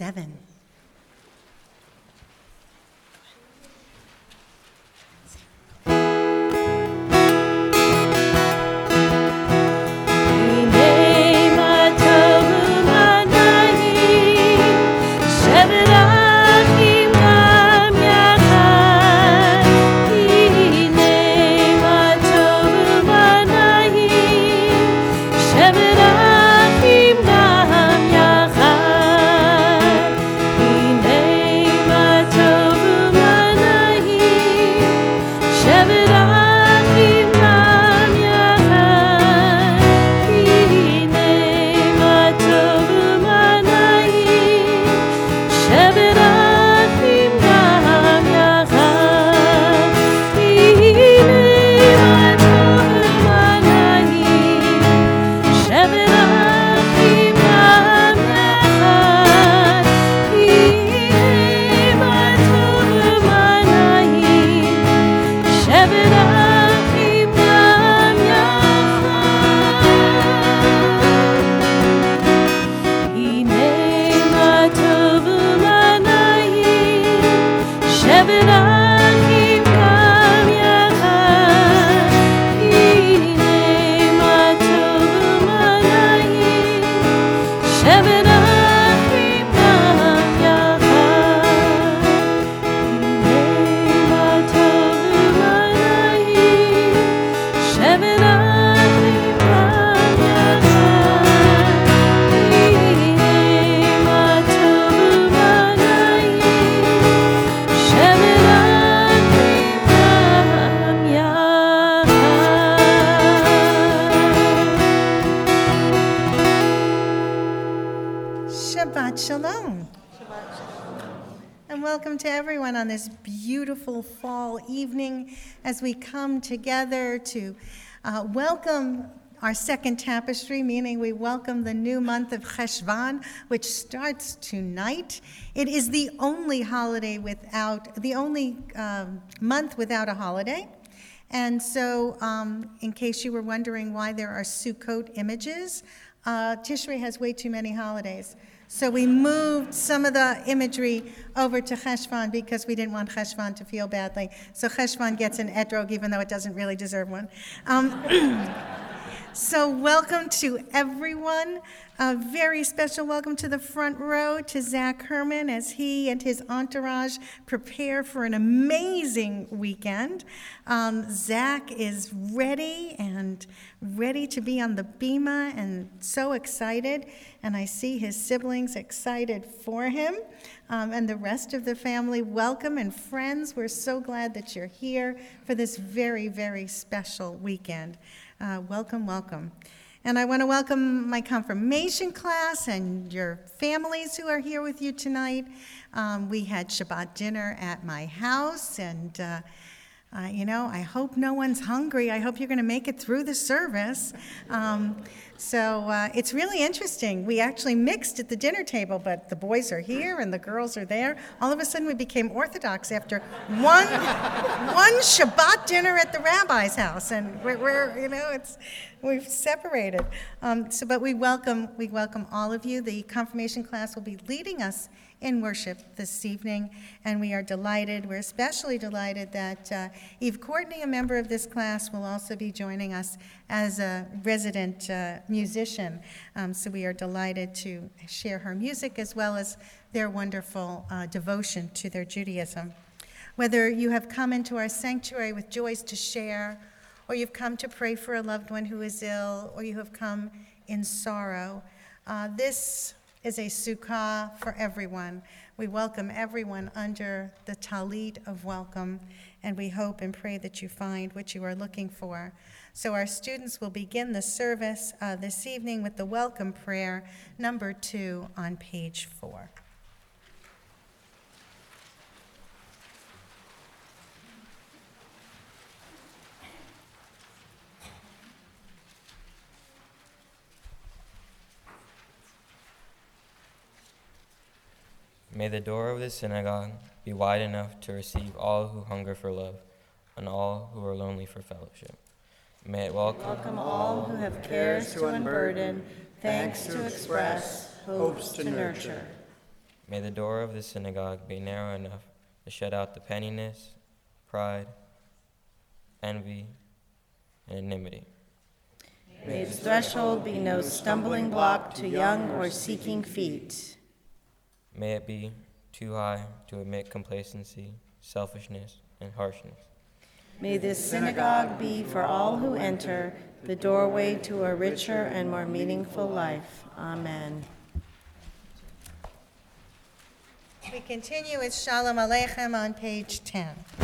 7. Shabbat Shalom. And welcome to everyone on this beautiful fall evening as we come together to welcome our second tapestry, meaning we welcome the new month of Cheshvan, which starts tonight. It is the only month without a holiday. And so in case you were wondering why there are Sukkot images, Tishrei has way too many holidays. So we moved some of the imagery over to Cheshvan because we didn't want Cheshvan to feel badly. So Cheshvan gets an etrog even though it doesn't really deserve one. So welcome to everyone. A very special welcome to the front row to Zach Herman as he and his entourage prepare for an amazing weekend. Zach is ready to be on the bima and so excited. And I see his siblings excited for him. And the rest of the family, welcome, and friends, we're so glad that you're here for this very, very special weekend. Welcome, welcome. And I want to welcome my confirmation class and your families who are here with you tonight. We had Shabbat dinner at my house, and I hope no one's hungry. I hope you're going to make it through the service. So it's really interesting. We actually mixed at the dinner table, but the boys are here and the girls are there. All of a sudden we became Orthodox after one Shabbat dinner at the rabbi's house, and we've separated. But we welcome all of you. The confirmation class will be leading us in worship this evening, and we're especially delighted that Eve Courtney, a member of this class, will also be joining us as a resident musician. So we are delighted to share her music as well as their wonderful devotion to their Judaism. Whether you have come into our sanctuary with joys to share, or you've come to pray for a loved one who is ill, or you have come in sorrow, this is a sukkah for everyone. We welcome everyone under the talit of welcome, and we hope and pray that you find what you are looking for. So our students will begin the service this evening with the welcome prayer, number 2 on page 4. May the door of the synagogue be wide enough to receive all who hunger for love and all who are lonely for fellowship. May it welcome all who have cares to unburden, thanks to express, hopes to nurture. May the door of the synagogue be narrow enough to shut out the pettiness, pride, envy, and enmity. May its threshold be no stumbling block to young or seeking feet. May it be too high to admit complacency, selfishness, and harshness. May this synagogue be for all who enter the doorway to a richer and more meaningful life. Amen. We continue with Shalom Aleichem on page 10.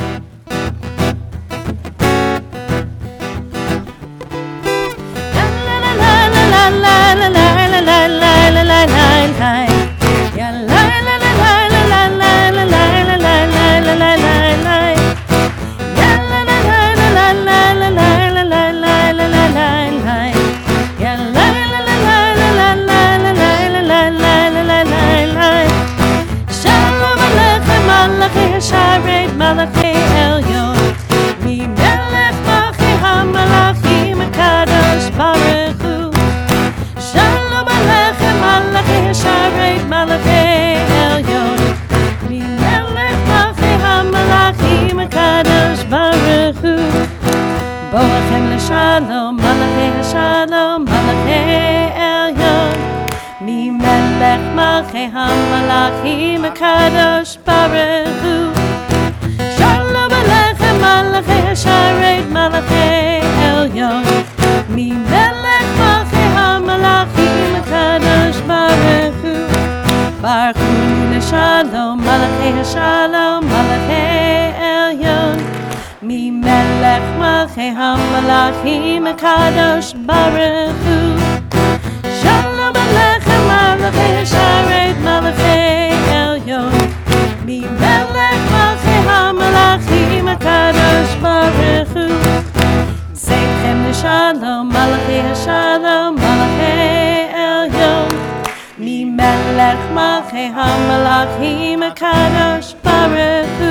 Malachi Elyon, Mi Melech Malchi HaMalachim Kadosh Baruch Hu. Shalom Aleichem Malachi Sharet Malachi Elyon, Mi Melech Malchi HaMalachim Kadosh Baruch Hu. Boachem LeShalom Malachi Shalom Malachi Elyon, Mi Melech Malchi HaMalachim Kadosh Baruch Hu. Shalom Aleichem Malachi Sharet Malachi Elyon, Mi Melech Malchi HaMalachim Kadosh Baruch Hu. Baruch Hu LeShalom Malachi Shalom Malachi Elyon, Mi Melech Malchi HaMalachim Kadosh Baruch Hu. Shalom Aleichem Malachi Sharet Malachi Elyon, Mi Melech Malchi HaMalachim Kadosh Baruch Hu. Seichem LeShalom Malachi Shalom Malachi Elyon, Mi Melech Malchi HaMalachim Kadosh Baruch Hu.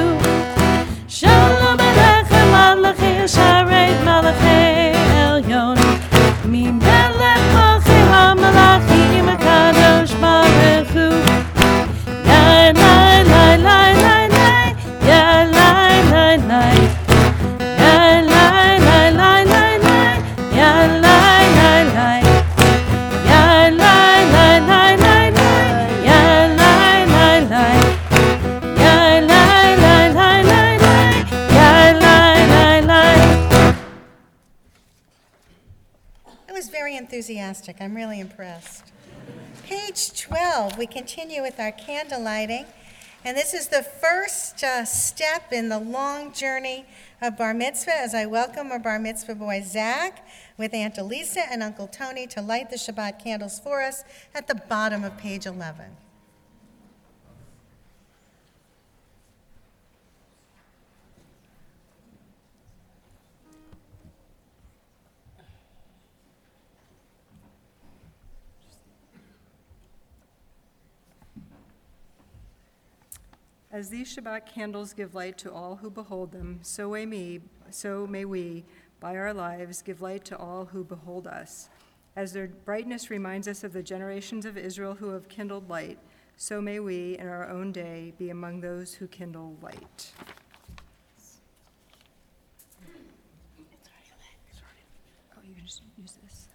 Shalom Aleichem Malachi Sharet Malachi Elyon, Mi Melech Malchi HaMalachim Kadosh Baruch Hu. Lai lai lai lai lai lai, ya lai lai lai, ya lai lai lai lai lai, ya lai lai lai, ya lai lai lai lai lai, ya lai lai lai, ya lai lai lai lai lai, ya lai lai lai. It was very enthusiastic. I'm really impressed. Page 12, we continue with our candle lighting, and this is the first step in the long journey of Bar Mitzvah as I welcome our Bar Mitzvah boy Zach with Aunt Elisa and Uncle Tony to light the Shabbat candles for us at the bottom of page 11. As these Shabbat candles give light to all who behold them, so may we, by our lives, give light to all who behold us. As their brightness reminds us of the generations of Israel who have kindled light, so may we, in our own day, be among those who kindle light. Oh, you can just use this.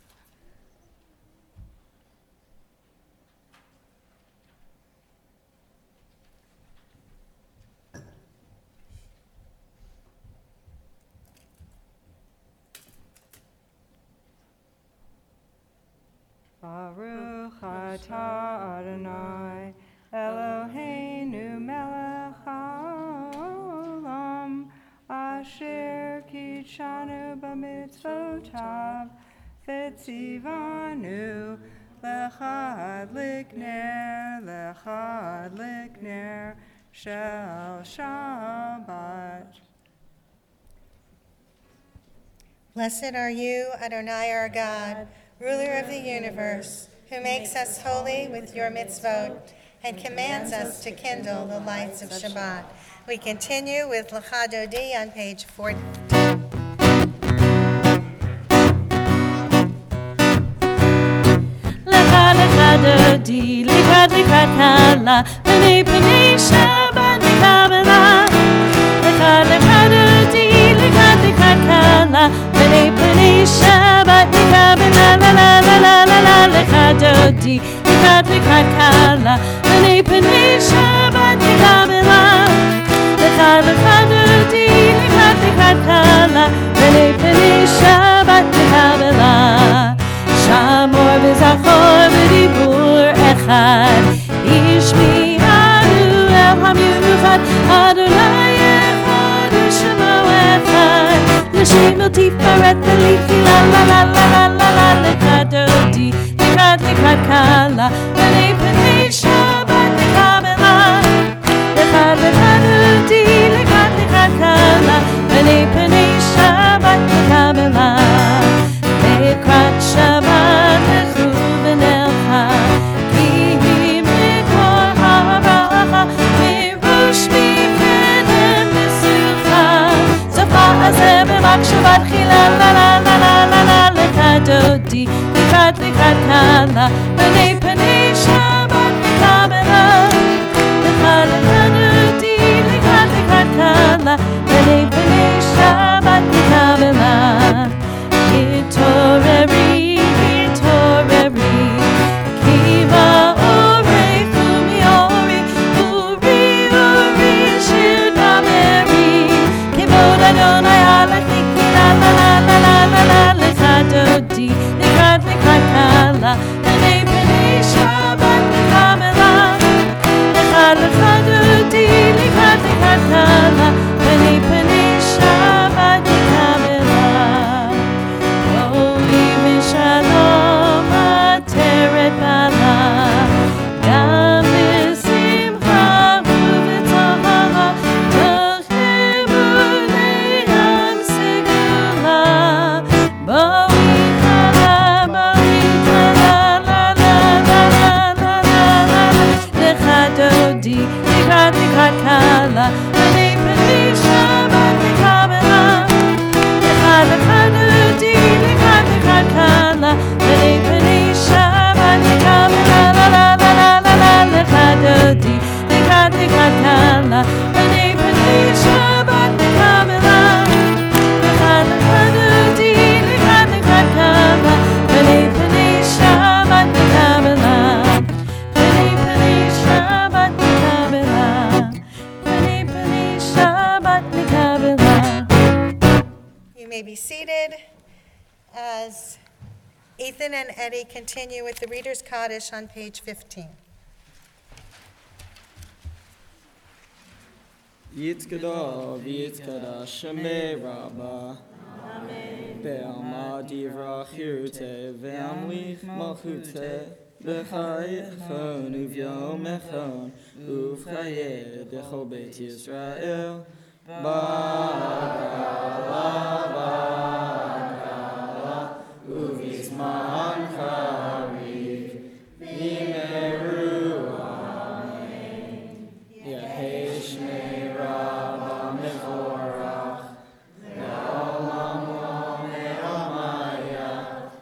Baruch atah Adonai Eloheinu melech haolam asher kitshanu b'mitzvotav v'tzivanu lechad likner shel Shabbat. Blessed are you, Adonai our God, ruler of the universe, who makes us holy with your mitzvot and commands us to kindle the lights of Shabbat. We continue with Lecha Dodi on page 40. Lecha dodi, likrat kala, pene Shabbat mikabela. Likrat dodi, likrat kala, pene Shabbat mikabela. La la la la la la, likrat dodi, likrat kala, pene Shabbat mikabela. Likrat dodi, likrat kala, pene Shabbat mikabela. Shamor v'zachor v'dibur echad, Yishmi'anu el hamiuchad, Adonai echad u'shemo echad, L'shem el tifaret v'lifi la la la la la la la, Likrat dodi, likrat kala, pene Shabbat mikabela. Likrat dodi, likrat kala, pene Shabbat mikabela. Likrat Shabbat lechuven elcha, ki mikor haracha, mirush mipenem nesucha. Sofa azeh b'mak Shabbat chila la la la la la la. Likrat dodi, likrat kala, pene Shabbat mikabela. Likrat dodi, likrat kala, pene Shabbat mikabela. Hitoreri, kiva ori, fumi ori, uri, shudameri, kivod Adonai alechiki la la la la la la la. Likrat dodi, likrat kala, pene Shabbat mikabela. Likrat dodi, likrat kala, pene Shabbat mikabela. Shalom ateret bala, gam b'simcha u'b'tohara, tochemu le'am segula. Bo'ita la la la la la la la. Likrat dodi, likrat kala, pene Shabbat mikabela. Likrat dodi, likrat kala, pene Shabbat mikabela. La la la la la la. Likrat dodi, likrat kala, pene Shabbat mikabela. Likrat dodi, likrat kala, pene Shabbat mikabela. Pene Shabbat mikabela. Pene Shabbat mikabela. You may be seated as Ethan and Eddie continue with the Reader's Kaddish on page 15. Yitkada v'yitkada shemei rabba Be'alma divra chirute ve'amlich malchute B'chayechon uvyom echon Uvchayeh b'chol beit Yisrael Bakala Uvizman chariv V'meru amen Yehei shmei rabba mevorach Ve'olam lo me'amaya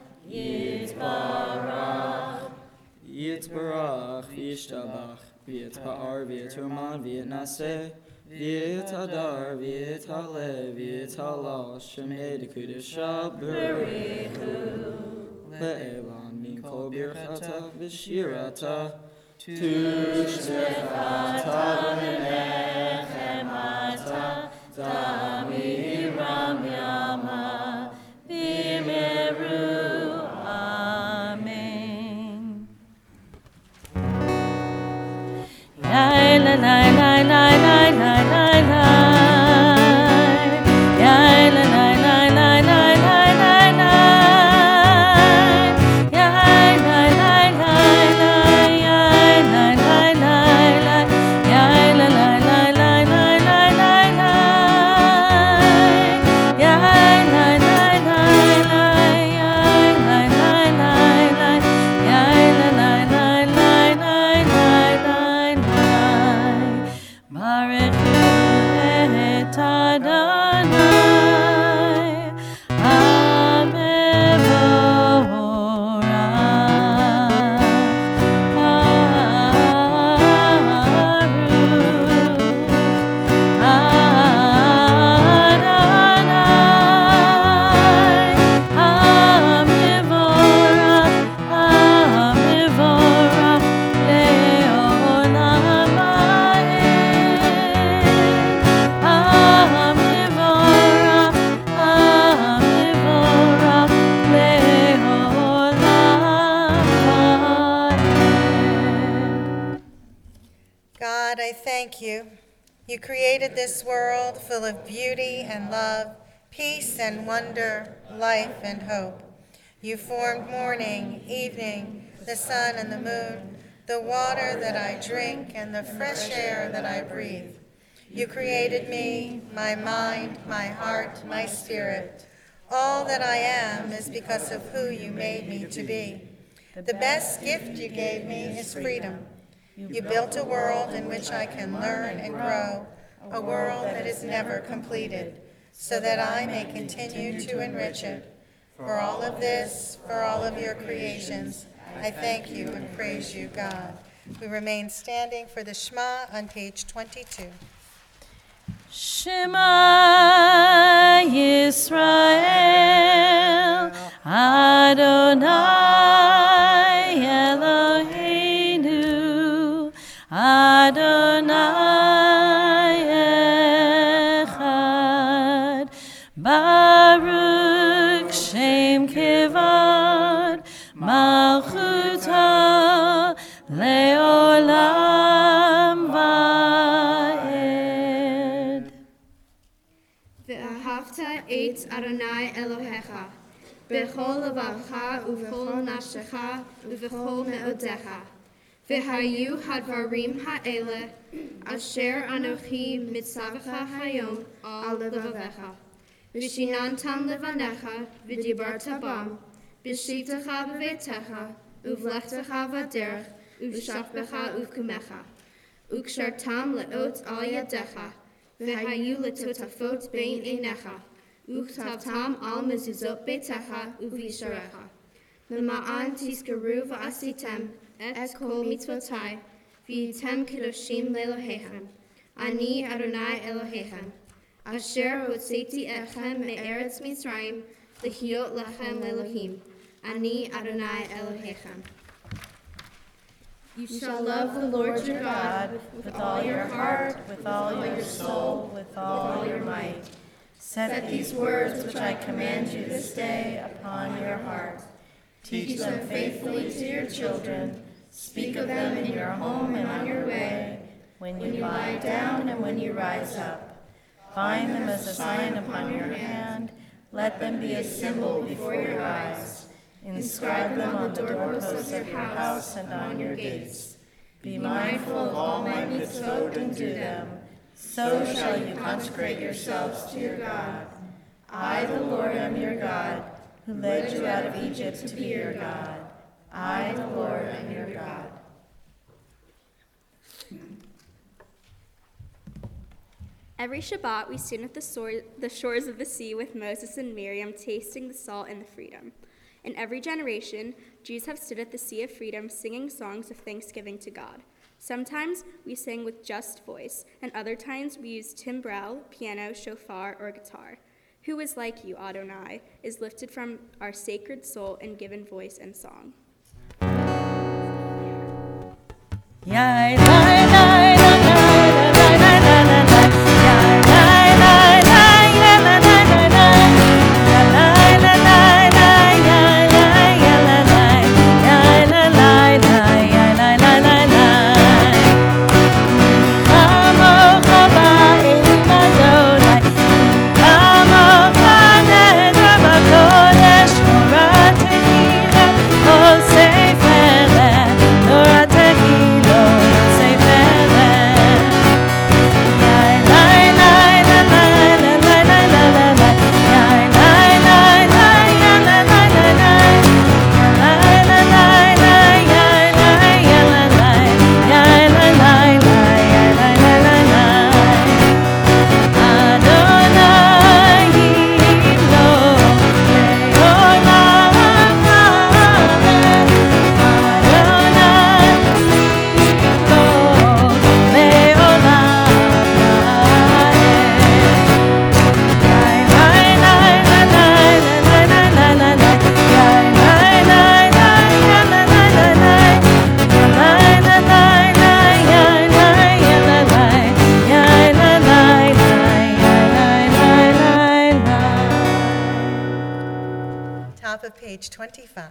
Yitbarach v'yishtabach V'yitpa'ar v'yitruman v'yitnaseh V'yitadar v'yithaleh v'yithalal Shemei dekudesha b'richu Le'elan min kol birchata v'shirata Tushbechata v'nechemata Damiram yama V'meru amen. Yai la la la la la la la la. Yai la la la la la la la la. Yai la la la la. Yai la la la la. Yai la la la la la la la la. thank you. You created this world full of beauty and love, peace and wonder, life and hope. You formed morning, evening, the sun and the moon, the water that I drink and the fresh air that I breathe. You created me, my mind, my heart, my spirit. All that I am is because of who you made me to be. The best gift you gave me is freedom. You built a world in which I can learn and grow, a world that is never completed, so that I may continue to enrich it. For all of this, for all of your creations, I thank you and praise you, God. We remain standing for the Shema on page 22. Shema Yisrael, Adonai Eloheinu, Adonai Echad, Baruch Shem Kevod, Malchuta Leolam Vaed. ואהבת את אדוני אלוהיך, בכל לבבך ובכל נפשך ובכל מאודיך. והיו הדברים האלה אשר אנוכי מצווך היום על לבביך. ושיננתם לבניך ודיברת בם, בשבתך בביתך ובלכתך בדרך ובשכבך ובקומך. וקשרתם לאות על ידיך, והיו לטוטפות בין עיניך, וכתבתם על מזוזות ביתך ובישריך. למען תזכרו ועשיתם את כל מצוותי, והייתם קדושים לאלוהיכם. אני אדוני אלוהיכם, אשר הוצאתי אתכם מארץ מצרים, להיות לכם לאלוהים. אני אדוני אלוהיכם. You shall love the Lord your God with all your heart, with all your soul, with all your might. Set these words which I command you this day upon your heart. Teach them faithfully to your children. Speak of them in your home and on your way, when you lie down and when you rise up. Bind them as a sign upon your hand. Let them be a symbol before your eyes. Inscribe them on the doorposts of your house and on your gates. Be mindful of all my mitzvot and do them. So shall you consecrate yourselves to your God. I, the Lord, am your God, who led you out of Egypt to be your God. I, the Lord, am your God. Every Shabbat, we stand at the shores of the sea with Moses and Miriam, tasting the salt and the freedom. In every generation, Jews have stood at the Sea of Freedom singing songs of thanksgiving to God. Sometimes we sing with just voice, and other times we use timbrel, piano, shofar, or guitar. Who is like you, Adonai, is lifted from our sacred soul and given voice and song. Top of page 25.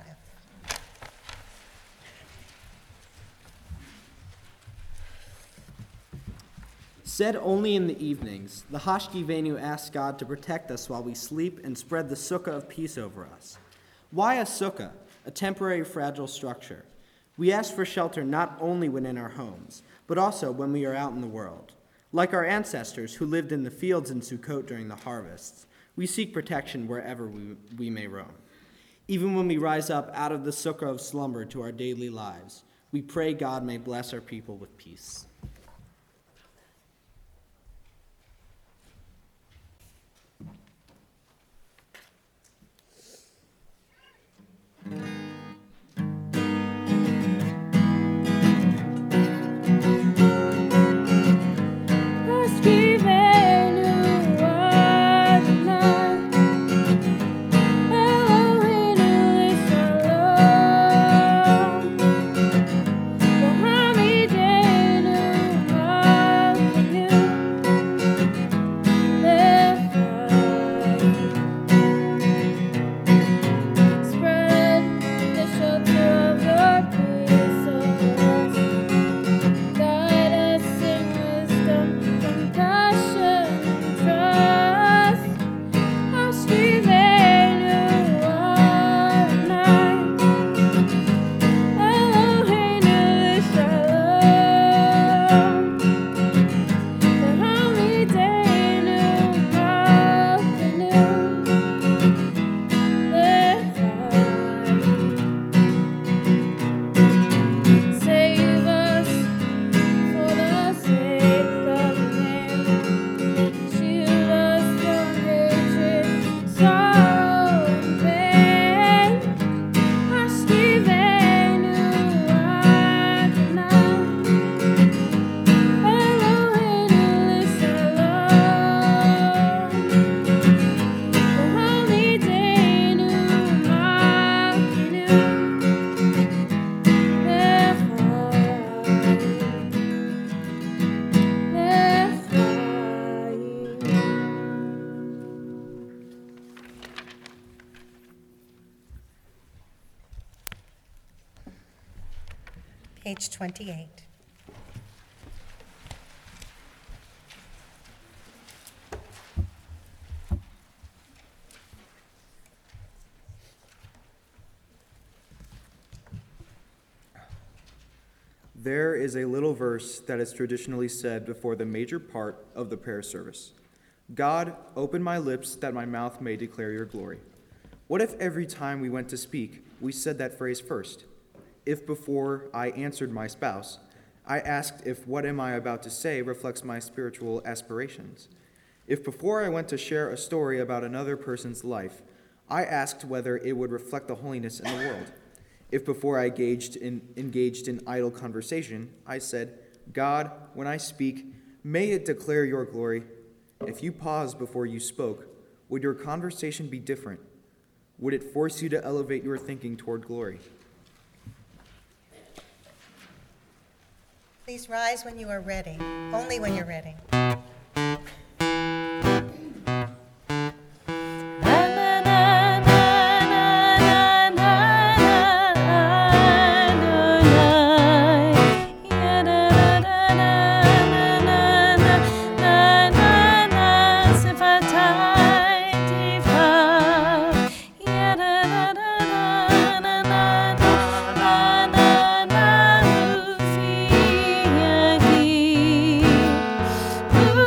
Said only in the evenings, the Hashkivenu asks God to protect us while we sleep and spread the sukkah of peace over us. Why a sukkah, a temporary fragile structure? We ask for shelter not only when in our homes, but also when we are out in the world. Like our ancestors who lived in the fields in Sukkot during the harvests, we seek protection wherever we may roam. Even when we rise up out of the sukkah of slumber to our daily lives, we pray God may bless our people with peace. Page 28. There is a little verse that is traditionally said before the major part of the prayer service. God, open my lips that my mouth may declare your glory. What if every time we went to speak, we said that phrase first? If before I answered my spouse, I asked if what am I about to say reflects my spiritual aspirations? If before I went to share a story about another person's life, I asked whether it would reflect the holiness in the world. If before I engaged in idle conversation, I said, God, when I speak, may it declare your glory. If you paused before you spoke, would your conversation be different? Would it force you to elevate your thinking toward glory? Please rise when you are ready, only when you're ready. Ooh.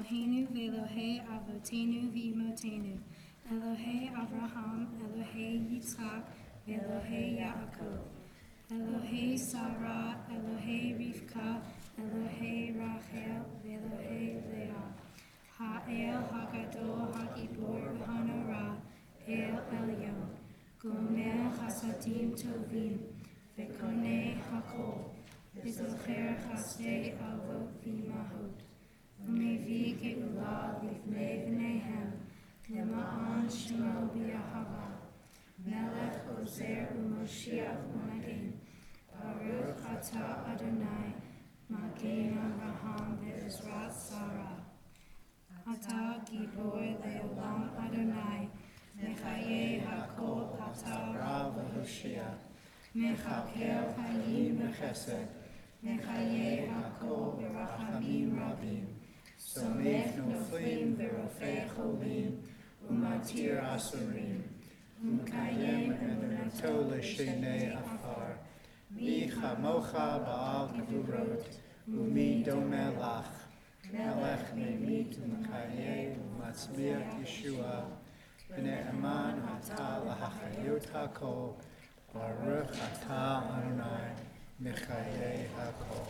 Eloheinu ve'Elohei avotenu v'imotenu, Elohei Avraham, Elohei Yitzchak, ve'Elohei Yaakov, Elohei Sarah, Elohei Rivka, Elohei Rachel, ve'Elohei Leah, Ha'el Hagadol Hagibor v'Hanora, El Elyon, Gomer Chasadim Tovim, ve'Konei Hakol, v'Zocher Chasdei Avot v'Imahot, u'Mevi Geula Livnei V'neihem, Lema'an Shemo B'Yahava, Melech Ozer u'Moshiach u'Magen, Baruch Atah Adonai, Magen Avraham ve'Ezrat Sarah. Atah Gibor Le'olam Adonai, Mechaye Hakol Atah Rav Hoshea, Mechakel Hayim B'Chesed, Mechaye Hakol B'Rachamim Rabim, Somech Noflim V'Rofei Cholim, Umatir Asurim, Umkayem Emunato L'Shenei Afar, Mi Chamocha Ba'al Gevurot, Umi Domeh Lach, Melech Memit U'Mchaye U'Matzmiach Yeshua, B'nei Aman Atah L'Hachayot HaKol, Baruch Atah Adonai, Mechaye HaKol.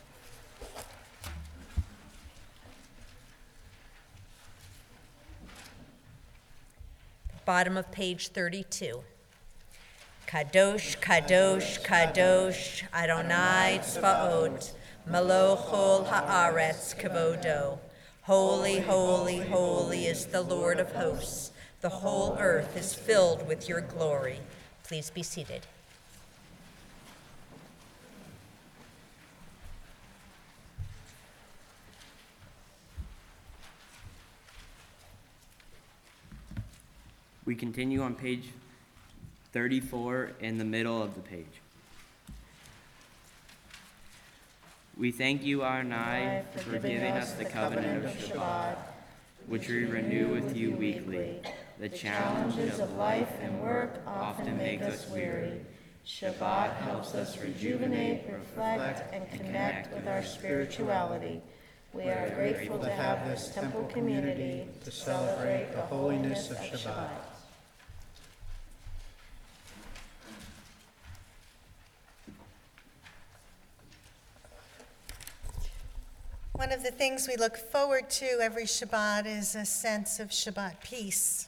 Bottom of page 32. Kadosh, Kadosh, Kadosh, Adonai Tzvaot, Melochol Haaretz Kavodo. Holy, holy, holy is the Lord of hosts. The whole earth is filled with your glory. Please be seated. We continue on page 34 in the middle of the page. We thank you, Adonai, for giving us the covenant of Shabbat, which we renew with you weekly. The challenges of life and work often make us weary. Shabbat helps us rejuvenate, reflect, and connect with our spirituality. We are grateful to have this temple community to celebrate the holiness of Shabbat. One of the things we look forward to every Shabbat is a sense of Shabbat peace.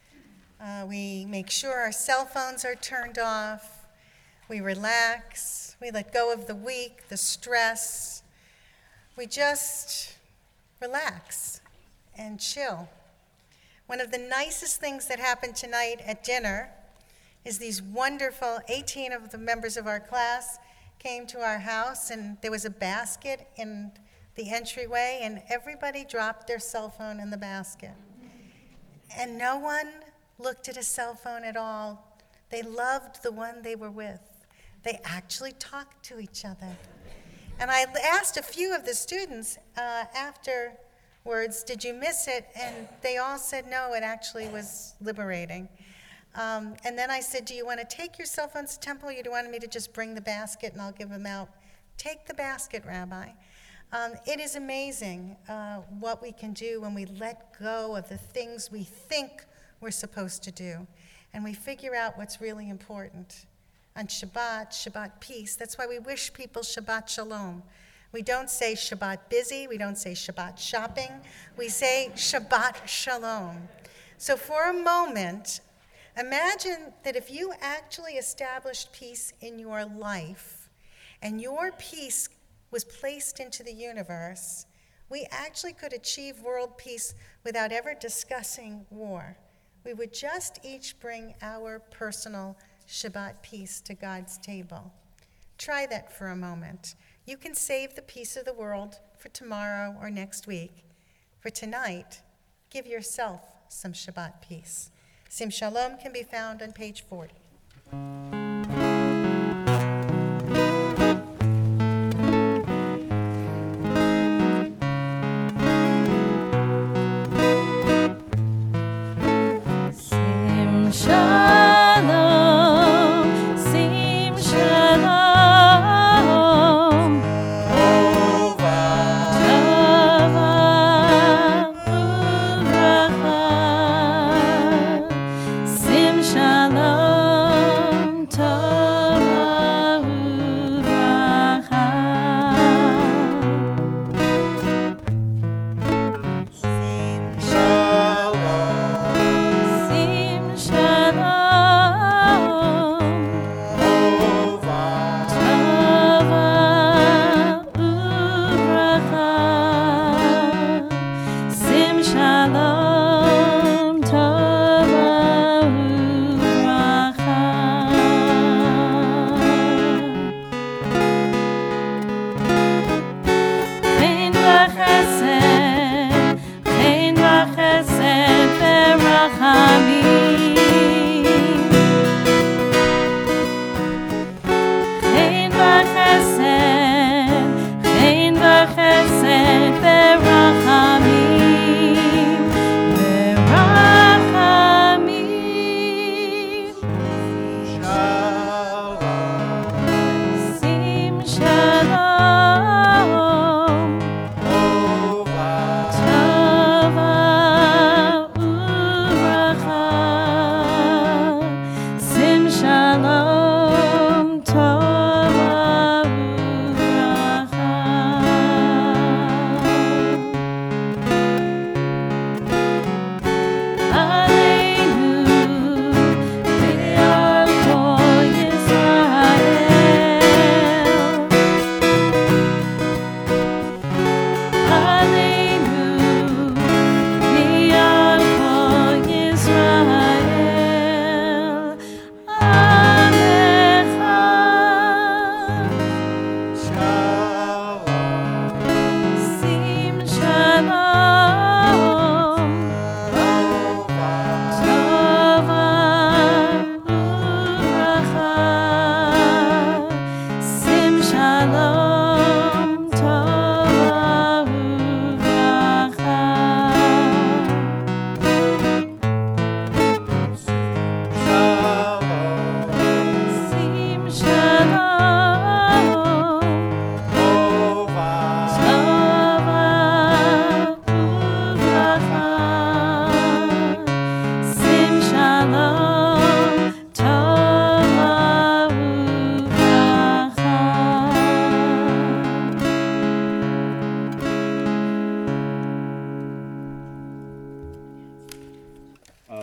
We make sure our cell phones are turned off. We relax. We let go of the week, the stress. We just relax and chill. One of the nicest things that happened tonight at dinner is these wonderful 18 of the members of our class came to our house, and there was a basket in the entryway, and everybody dropped their cell phone in the basket. And no one looked at a cell phone at all. They loved the one they were with. They actually talked to each other. And I asked a few of the students afterwards, did you miss it? And they all said no, it actually was liberating. And then I said, do you want to take your cell phones to temple, or do you want me to just bring the basket and I'll give them out? Take the basket, Rabbi. It is amazing what we can do when we let go of the things we think we're supposed to do, and we figure out what's really important. On Shabbat, Shabbat peace, that's why we wish people Shabbat shalom. We don't say Shabbat busy, we don't say Shabbat shopping, we say Shabbat shalom. So for a moment, imagine that if you actually established peace in your life, and your peace was placed into the universe, we actually could achieve world peace without ever discussing war. We would just each bring our personal Shabbat peace to God's table. Try that for a moment. You can save the peace of the world for tomorrow or next week. For tonight, give yourself some Shabbat peace. Sim Shalom can be found on page 40.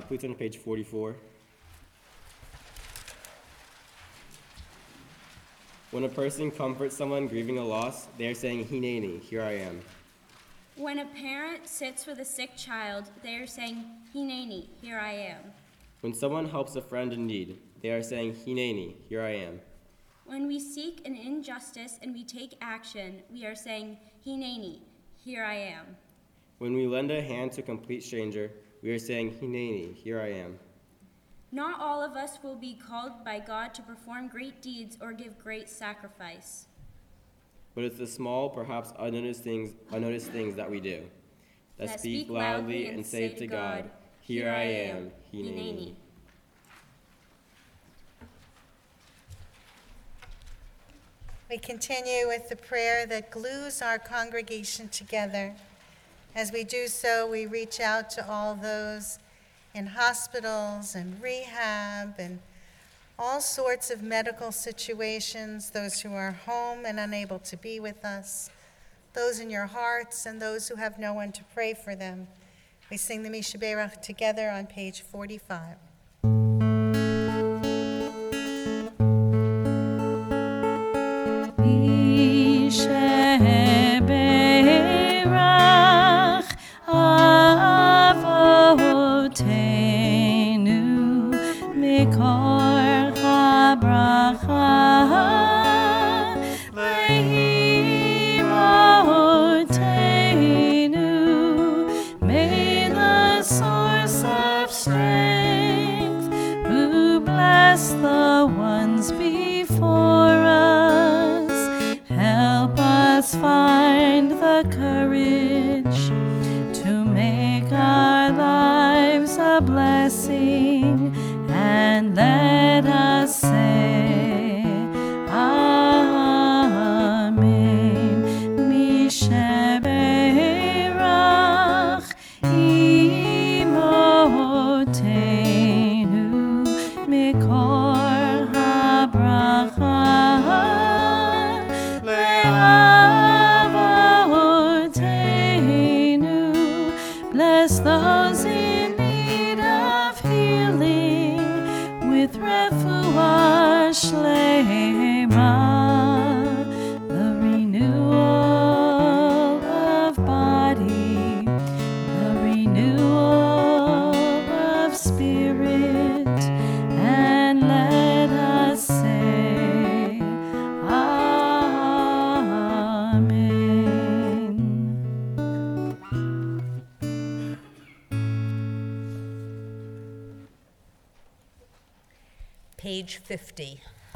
Please turn to page 44. When a person comforts someone grieving a loss, they are saying, Hineni, here I am. When a parent sits with a sick child, they are saying, Hineni, here I am. When someone helps a friend in need, they are saying, Hineni, here I am. When we seek an injustice and we take action, we are saying, Hineni, here I am. When we lend a hand to a complete stranger, we are saying, Hineni, here I am. Not all of us will be called by God to perform great deeds or give great sacrifice. But it's the small, perhaps unnoticed things that we do, that speak loudly and say to God, here I am, Hineni. We continue with the prayer that glues our congregation together. As we do so, we reach out to all those in hospitals and rehab and all sorts of medical situations, those who are home and unable to be with us, those in your hearts and those who have no one to pray for them. We sing the Mishaberach together on page 45. Find the courage to make our lives a blessing, and let us say Amen. Mishaberach Imotenu Mikor HaBracha. Bless those in need of healing with refuah shlema, the renewal of body, the renewal of spirit, and let us say Amen. Page 50.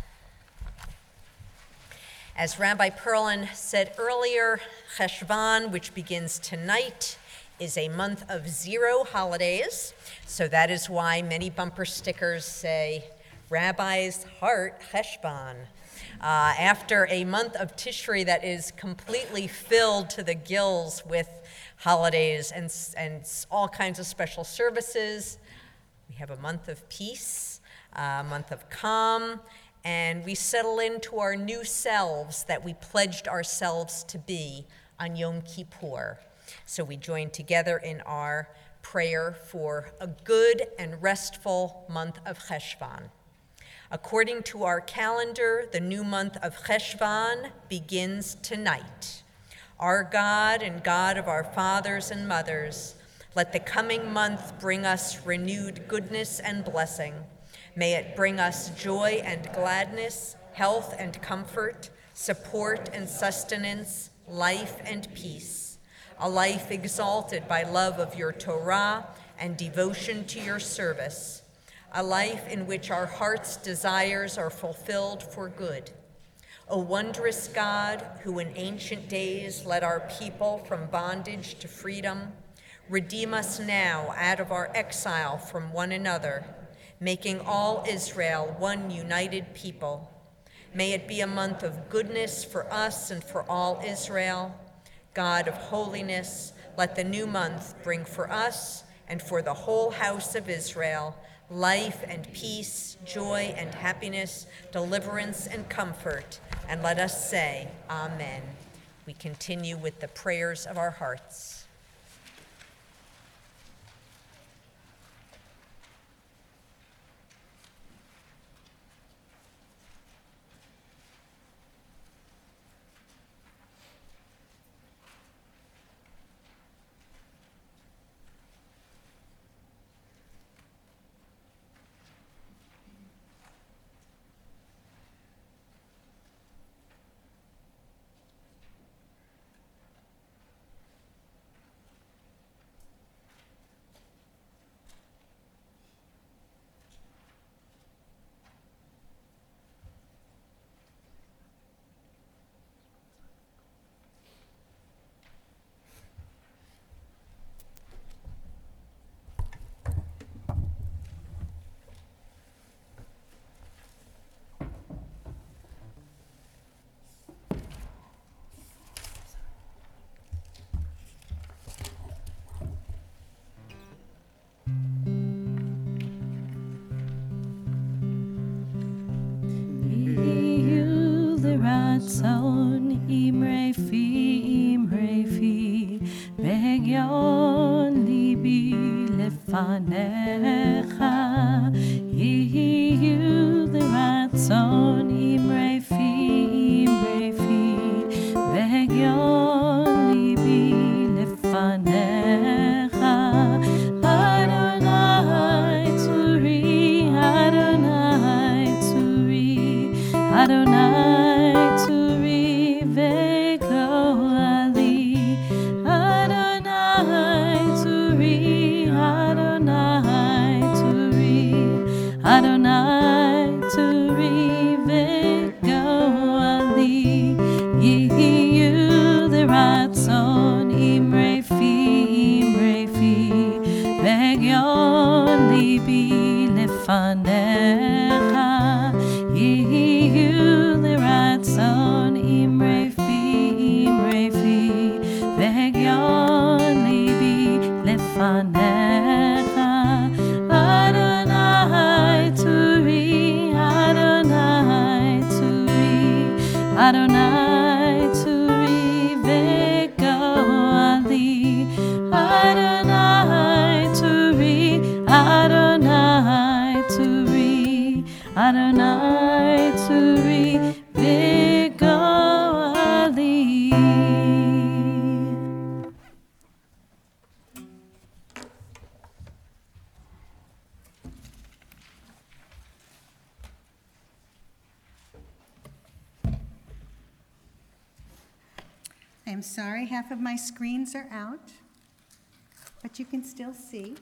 As Rabbi Perlin said earlier, Cheshvan, which begins tonight, is a month of 0 holidays, so that is why many bumper stickers say, Rabbi's Heart Cheshvan. After a month of Tishri that is completely filled to the gills with holidays and all kinds of special services, we have a month of peace, a month of calm, and we settle into our new selves that we pledged ourselves to be on Yom Kippur. So we join together in our prayer for a good and restful month of Cheshvan. According to our calendar, the new month of Cheshvan begins tonight. Our God and God of our fathers and mothers, let the coming month bring us renewed goodness and blessing. May it bring us joy and gladness, health and comfort, support and sustenance, life and peace. A life exalted by love of your Torah and devotion to your service. A life in which our heart's desires are fulfilled for good. O wondrous God, who in ancient days led our people from bondage to freedom, redeem us now out of our exile from one another, making all Israel one united people. May it be a month of goodness for us and for all Israel. God of holiness, let the new month bring for us and for the whole house of Israel life and peace, joy and happiness, deliverance and comfort. And let us say, Amen. We continue with the prayers of our hearts. והגיון ליבי לפניך, יהיו לרצון אמרי פי, והגיון ליבי לפניך, אדוני צורי, אדוני צורי, אדוני צורי וגואלי, אדוני צורי, אדוני צורי, אדוני צורי וגואלי, יהיו לרצון אמרי פי, והגיון ליבי לפניך, יהיו לרצון אמרי פי, והגיון ליבי לפניך, אדוני צורי, אדוני צורי, אדוני צורי וגואלי, אדוני צורי, אדוני צורי, אדוני צורי וגואלי. I'm sorry, half of my screens are out, but you can still see.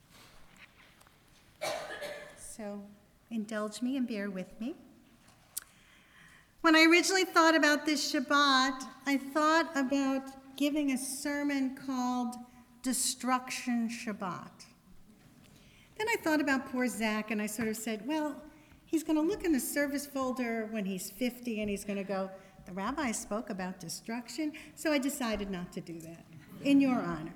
So indulge me and bear with me. When I originally thought about this Shabbat, I thought about giving a sermon called Destruction Shabbat. Then I thought about poor Zach, and I sort of said, well, he's going to look in the service folder when he's 50, and he's going to go, the rabbi spoke about destruction, so I decided not to do that, in your honor.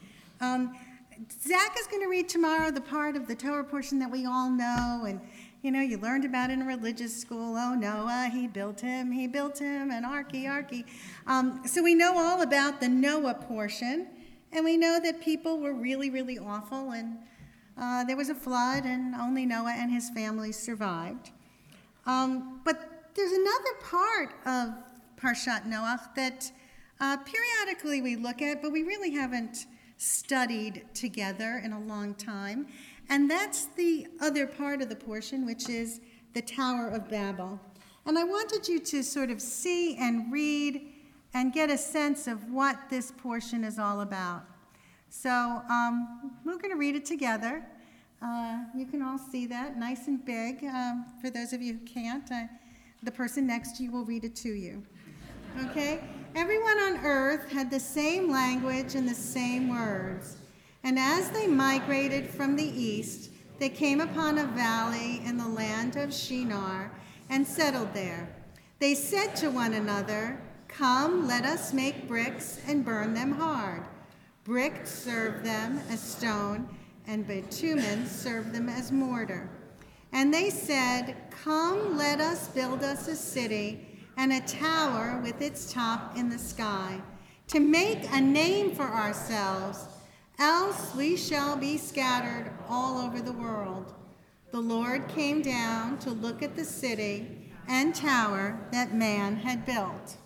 Zach is going to read tomorrow the part of the Torah portion that we all know, and you learned about in religious school. Oh, Noah, he built him, and arky. So we know all about the Noah portion, and we know that people were really, really awful, and there was a flood, and only Noah and his family survived. But there's another part of Parshat Noach that periodically we look at, but we really haven't studied together in a long time. And that's the other part of the portion, which is the Tower of Babel. And I wanted you to sort of see and read and get a sense of what this portion is all about. So we're going to read it together. You can all see that, nice and big. For those of you who can't, the person next to you will read it to you. Okay? Everyone on earth had the same language and the same words. And as they migrated from the east, they came upon a valley in the land of Shinar and settled there. They said to one another, "Come, let us make bricks and burn them hard." Brick served them as stone, and bitumen served them as mortar. And they said, "Come, let us build us a city and a tower with its top in the sky, to make a name for ourselves, else we shall be scattered all over the world." The Lord came down to look at the city and tower that man had built.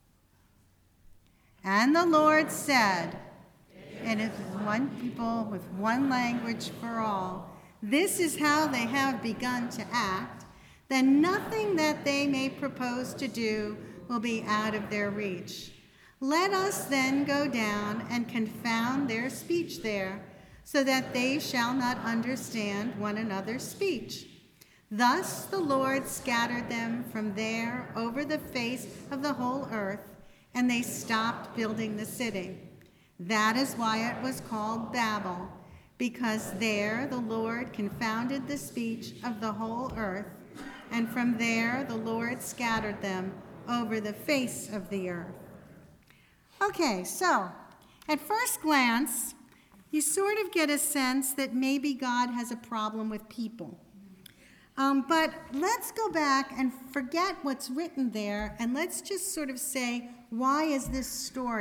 And the Lord said, and it is one people with one language for all, this is how they have begun to act, then nothing that they may propose to do will be out of their reach. Let us then go down and confound their speech there, so that they shall not understand one another's speech. Thus the Lord scattered them from there over the face of the whole earth, and they stopped building the city. That is why it was called Babel, because there the Lord confounded the speech of the whole earth, and from there the Lord scattered them over the face of the earth. Okay, so at first glance, you sort of get a sense that maybe God has a problem with people. But let's go back and forget what's written there, and let's just sort of say, why is this story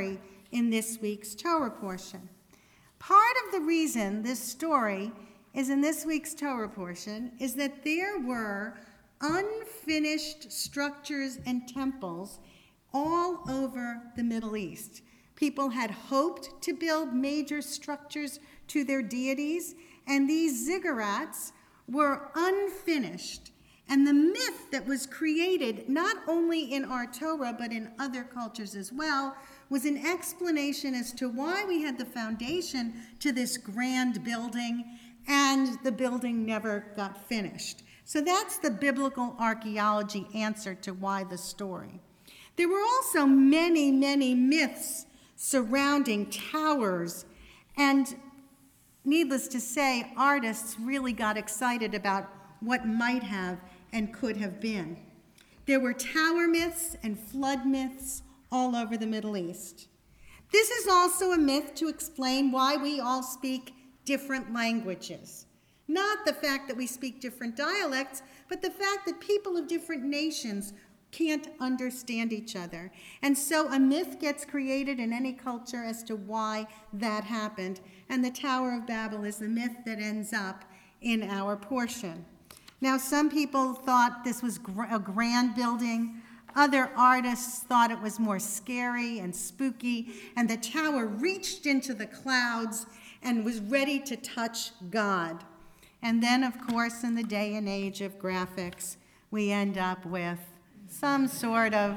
in this week's Torah portion. Part of the reason this story is in this week's Torah portion is that there were unfinished structures and temples all over the Middle East. People had hoped to build major structures to their deities, and these ziggurats were unfinished. And the myth that was created, not only in our Torah, but in other cultures as well, was an explanation as to why we had the foundation to this grand building, and the building never got finished. So that's the biblical archaeology answer to why the story. There were also many, many myths surrounding towers, and needless to say, artists really got excited about what might have and could have been. There were tower myths and flood myths all over the Middle East. This is also a myth to explain why we all speak different languages. Not the fact that we speak different dialects, but the fact that people of different nations can't understand each other. And so a myth gets created in any culture as to why that happened. And the Tower of Babel is the myth that ends up in our portion. Now, some people thought this was a grand building. Other artists thought it was more scary and spooky, and the tower reached into the clouds and was ready to touch God. And then, of course, in the day and age of graphics, we end up with some sort of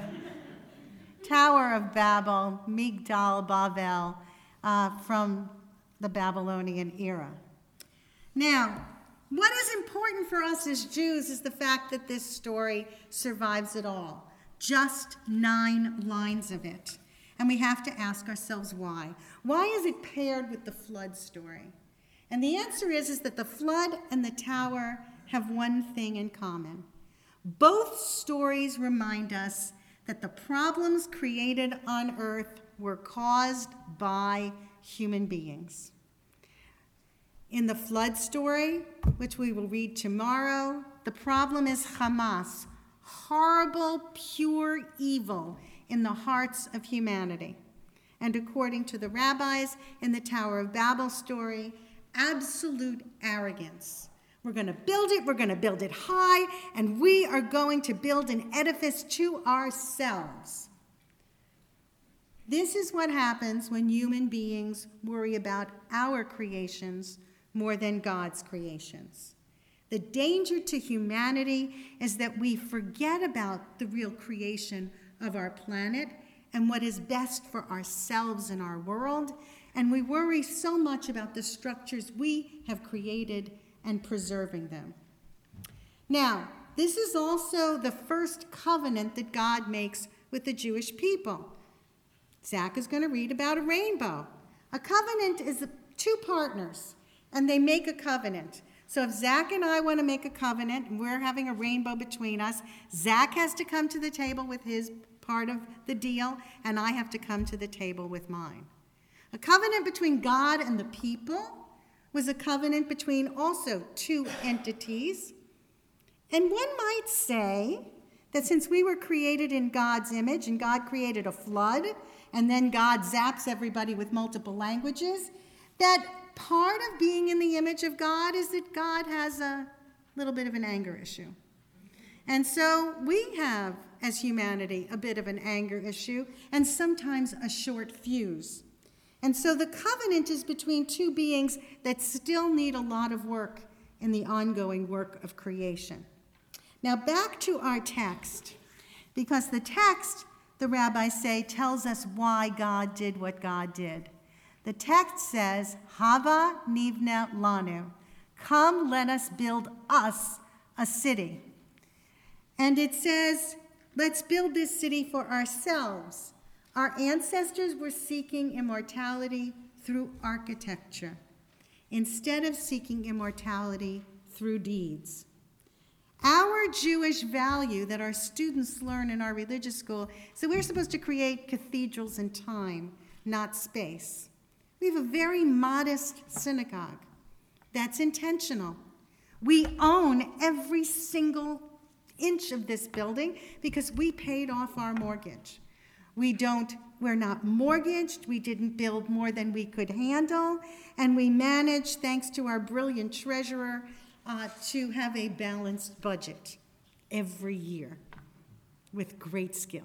Tower of Babel, Migdal Bavel, from the Babylonian era. Now, what is important for us as Jews is the fact that this story survives it all. Just 9 lines of it. And we have to ask ourselves why. Why is it paired with the flood story? And the answer is that the flood and the tower have one thing in common. Both stories remind us that the problems created on earth were caused by human beings. In the flood story, which we will read tomorrow, the problem is Hamas, horrible, pure evil in the hearts of humanity. And according to the rabbis in the Tower of Babel story, absolute arrogance. We're going to build it high, and we are going to build an edifice to ourselves. This is what happens when human beings worry about our creations more than God's creations. The danger to humanity is that we forget about the real creation of our planet and what is best for ourselves and our world, and we worry so much about the structures we have created and preserving them. Now, this is also the first covenant that God makes with the Jewish people. Zach is going to read about a rainbow. A covenant is 2 partners, and they make a covenant. So if Zach and I want to make a covenant, and we're having a rainbow between us, Zach has to come to the table with his part of the deal, and I have to come to the table with mine. A covenant between God and the people was a covenant between also 2 entities. And one might say that since we were created in God's image, and God created a flood, and then God zaps everybody with multiple languages, that part of being in the image of God is that God has a little bit of an anger issue. And so we have, as humanity, a bit of an anger issue and sometimes a short fuse. And so the covenant is between 2 beings that still need a lot of work in the ongoing work of creation. Now back to our text, because the text, the rabbis say, tells us why God did what God did. The text says, Hava nivna lanu. Come, let us build us a city. And it says, let's build this city for ourselves. Our ancestors were seeking immortality through architecture instead of seeking immortality through deeds. Our Jewish value that our students learn in our religious school is that we're supposed to create cathedrals in time, not space. We have a very modest synagogue. That's intentional. We own every single inch of this building because we paid off our mortgage. We're not mortgaged. We didn't build more than we could handle. And we managed, thanks to our brilliant treasurer, to have a balanced budget every year with great skill.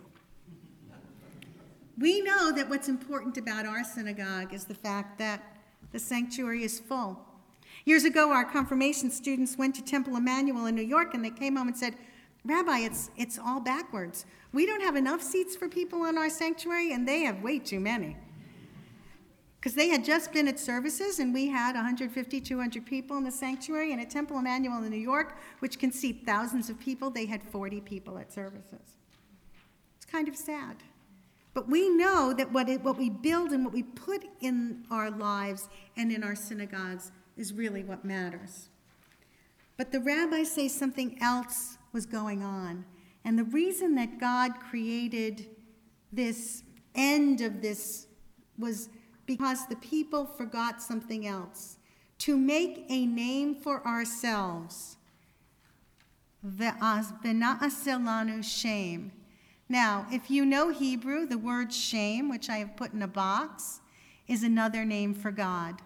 We know that what's important about our synagogue is the fact that the sanctuary is full. Years ago, our confirmation students went to Temple Emmanuel in New York, and they came home and said, Rabbi, it's all backwards. We don't have enough seats for people in our sanctuary, and they have way too many. Because they had just been at services, and we had 150, 200 people in the sanctuary, and at Temple Emmanuel in New York, which can seat thousands of people, they had 40 people at services. It's kind of sad. But we know that what we build and what we put in our lives and in our synagogues is really what matters. But the rabbis say something else was going on. And the reason that God created this end of this was because the people forgot something else. To make a name for ourselves. V'na'aseh lanu shem. Now, if you know Hebrew, the word shame, which I have put in a box, is another name for God.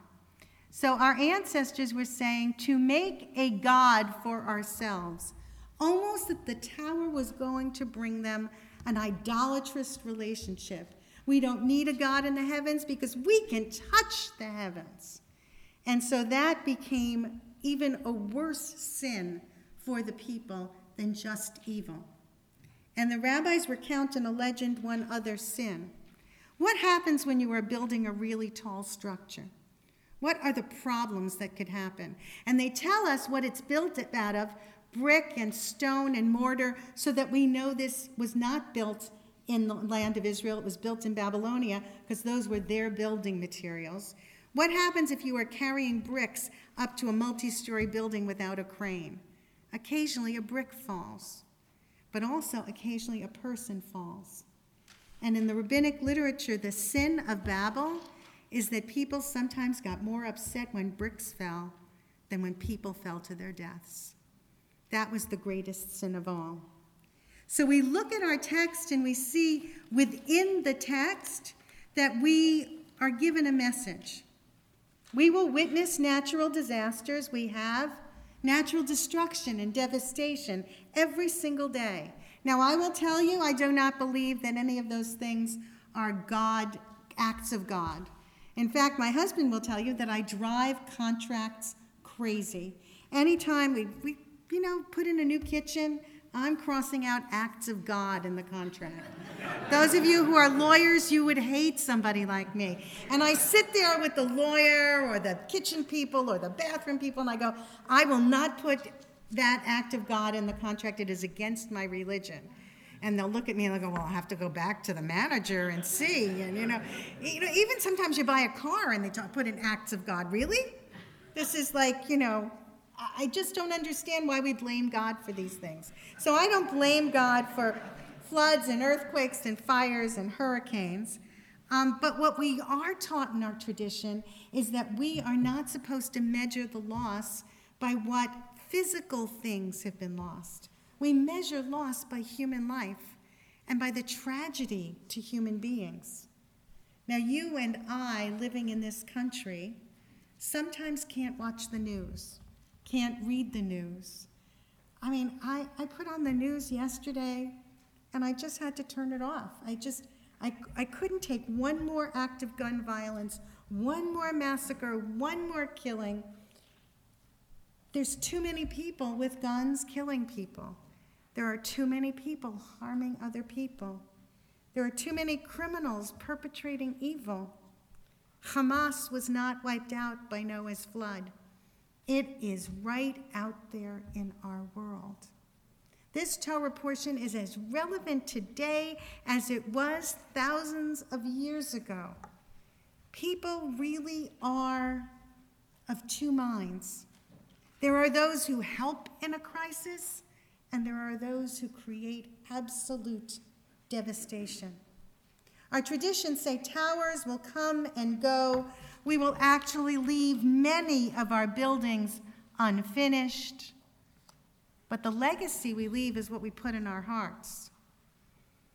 So our ancestors were saying to make a God for ourselves, almost that the tower was going to bring them an idolatrous relationship. We don't need a God in the heavens because we can touch the heavens. And so that became even a worse sin for the people than just evil. And the rabbis recount in a legend one other sin. What happens when you are building a really tall structure? What are the problems that could happen? And they tell us what it's built out of, brick and stone and mortar, so that we know this was not built in the land of Israel. It was built in Babylonia because those were their building materials. What happens if you are carrying bricks up to a multi-story building without a crane? Occasionally a brick falls, but also occasionally a person falls. And in the rabbinic literature, the sin of Babel is that people sometimes got more upset when bricks fell than when people fell to their deaths. That was the greatest sin of all. So we look at our text and we see within the text that we are given a message. We will witness natural disasters. We have natural destruction and devastation every single day. Now, I will tell you, I do not believe that any of those things are God, acts of God. In fact, my husband will tell you that I drive contracts crazy. Anytime we put in a new kitchen, I'm crossing out acts of God in the contract. Those of you who are lawyers, you would hate somebody like me. And I sit there with the lawyer or the kitchen people or the bathroom people, and I go, I will not put that act of God in the contract. It is against my religion. And they'll look at me and they'll go, well, I'll have to go back to the manager and see. And, even sometimes you buy a car and they put in acts of God. Really? This is like, I just don't understand why we blame God for these things. So I don't blame God for floods and earthquakes and fires and hurricanes. But what we are taught in our tradition is that we are not supposed to measure the loss by what physical things have been lost. We measure loss by human life and by the tragedy to human beings. Now, you and I, living in this country, sometimes can't watch the news, can't read the news. I mean, I put on the news yesterday, and I just had to turn it off. I couldn't take one more act of gun violence, one more massacre, one more killing. There's too many people with guns killing people. There are too many people harming other people. There are too many criminals perpetrating evil. Hamas was not wiped out by Noah's flood. It is right out there in our world. This Torah portion is as relevant today as it was thousands of years ago. People really are of two minds. There are those who help in a crisis, and there are those who create absolute devastation. Our traditions say towers will come and go. We will actually leave many of our buildings unfinished. But the legacy we leave is what we put in our hearts.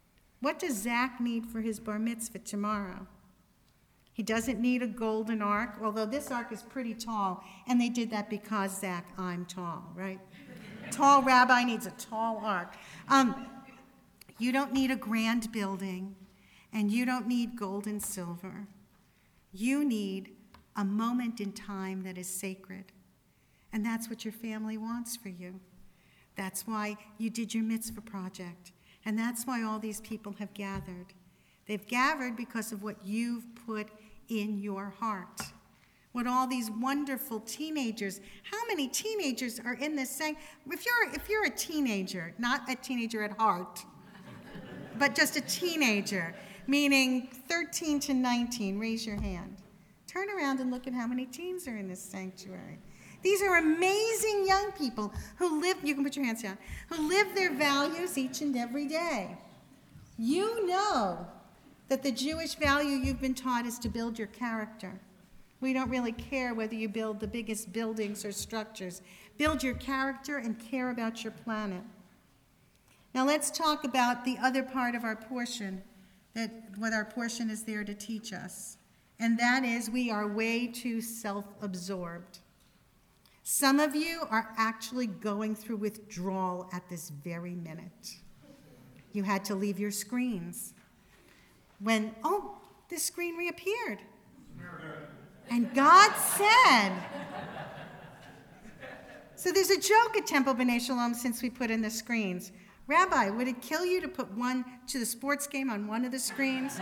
What does Zach need for his bar mitzvah tomorrow? He doesn't need a golden ark, although this ark is pretty tall, and they did that because, Zach, I'm tall, right? Tall rabbi needs a tall ark. You don't need a grand building, and you don't need gold and silver. You need a moment in time that is sacred, and that's what your family wants for you. That's why you did your mitzvah project, and that's why all these people have gathered. They've gathered because of what you've put in your heart. What all these wonderful teenagers, how many teenagers are in this saying? If you're a teenager, not a teenager at heart, but just a teenager, meaning 13 to 19, raise your hand. Turn around and look at how many teens are in this sanctuary. These are amazing young people who live, you can put your hands down, who live their values each and every day. You know that the Jewish value you've been taught is to build your character. We don't really care whether you build the biggest buildings or structures. Build your character and care about your planet. Now let's talk about the other part of our portion, what our portion is there to teach us. And that is we are way too self-absorbed. Some of you are actually going through withdrawal at this very minute. You had to leave your screens. When, this screen reappeared. And God said, so there's a joke at Temple B'nai Shalom since we put in the screens. Rabbi, would it kill you to put one to the sports game on one of the screens?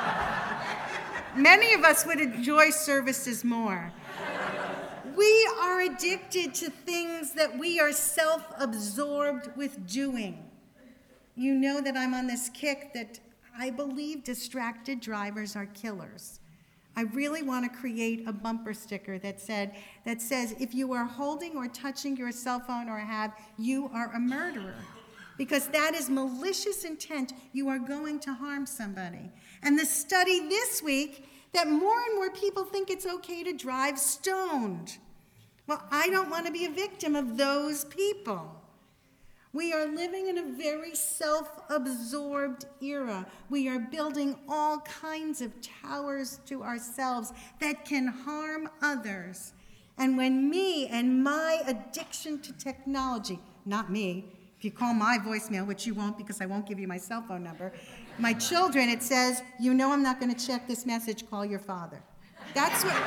Many of us would enjoy services more. We are addicted to things that we are self-absorbed with doing. You know that I'm on this kick that I believe distracted drivers are killers. I really want to create a bumper sticker that says, if you are holding or touching your cell phone or you are a murderer. Because that is malicious intent. You are going to harm somebody. And the study this week, that more and more people think it's okay to drive stoned. Well, I don't want to be a victim of those people. We are living in a very self-absorbed era. We are building all kinds of towers to ourselves that can harm others. And when me and my addiction to technology, not me, if you call my voicemail, which you won't because I won't give you my cell phone number, my children, it says, you know I'm not going to check this message, call your father. That's what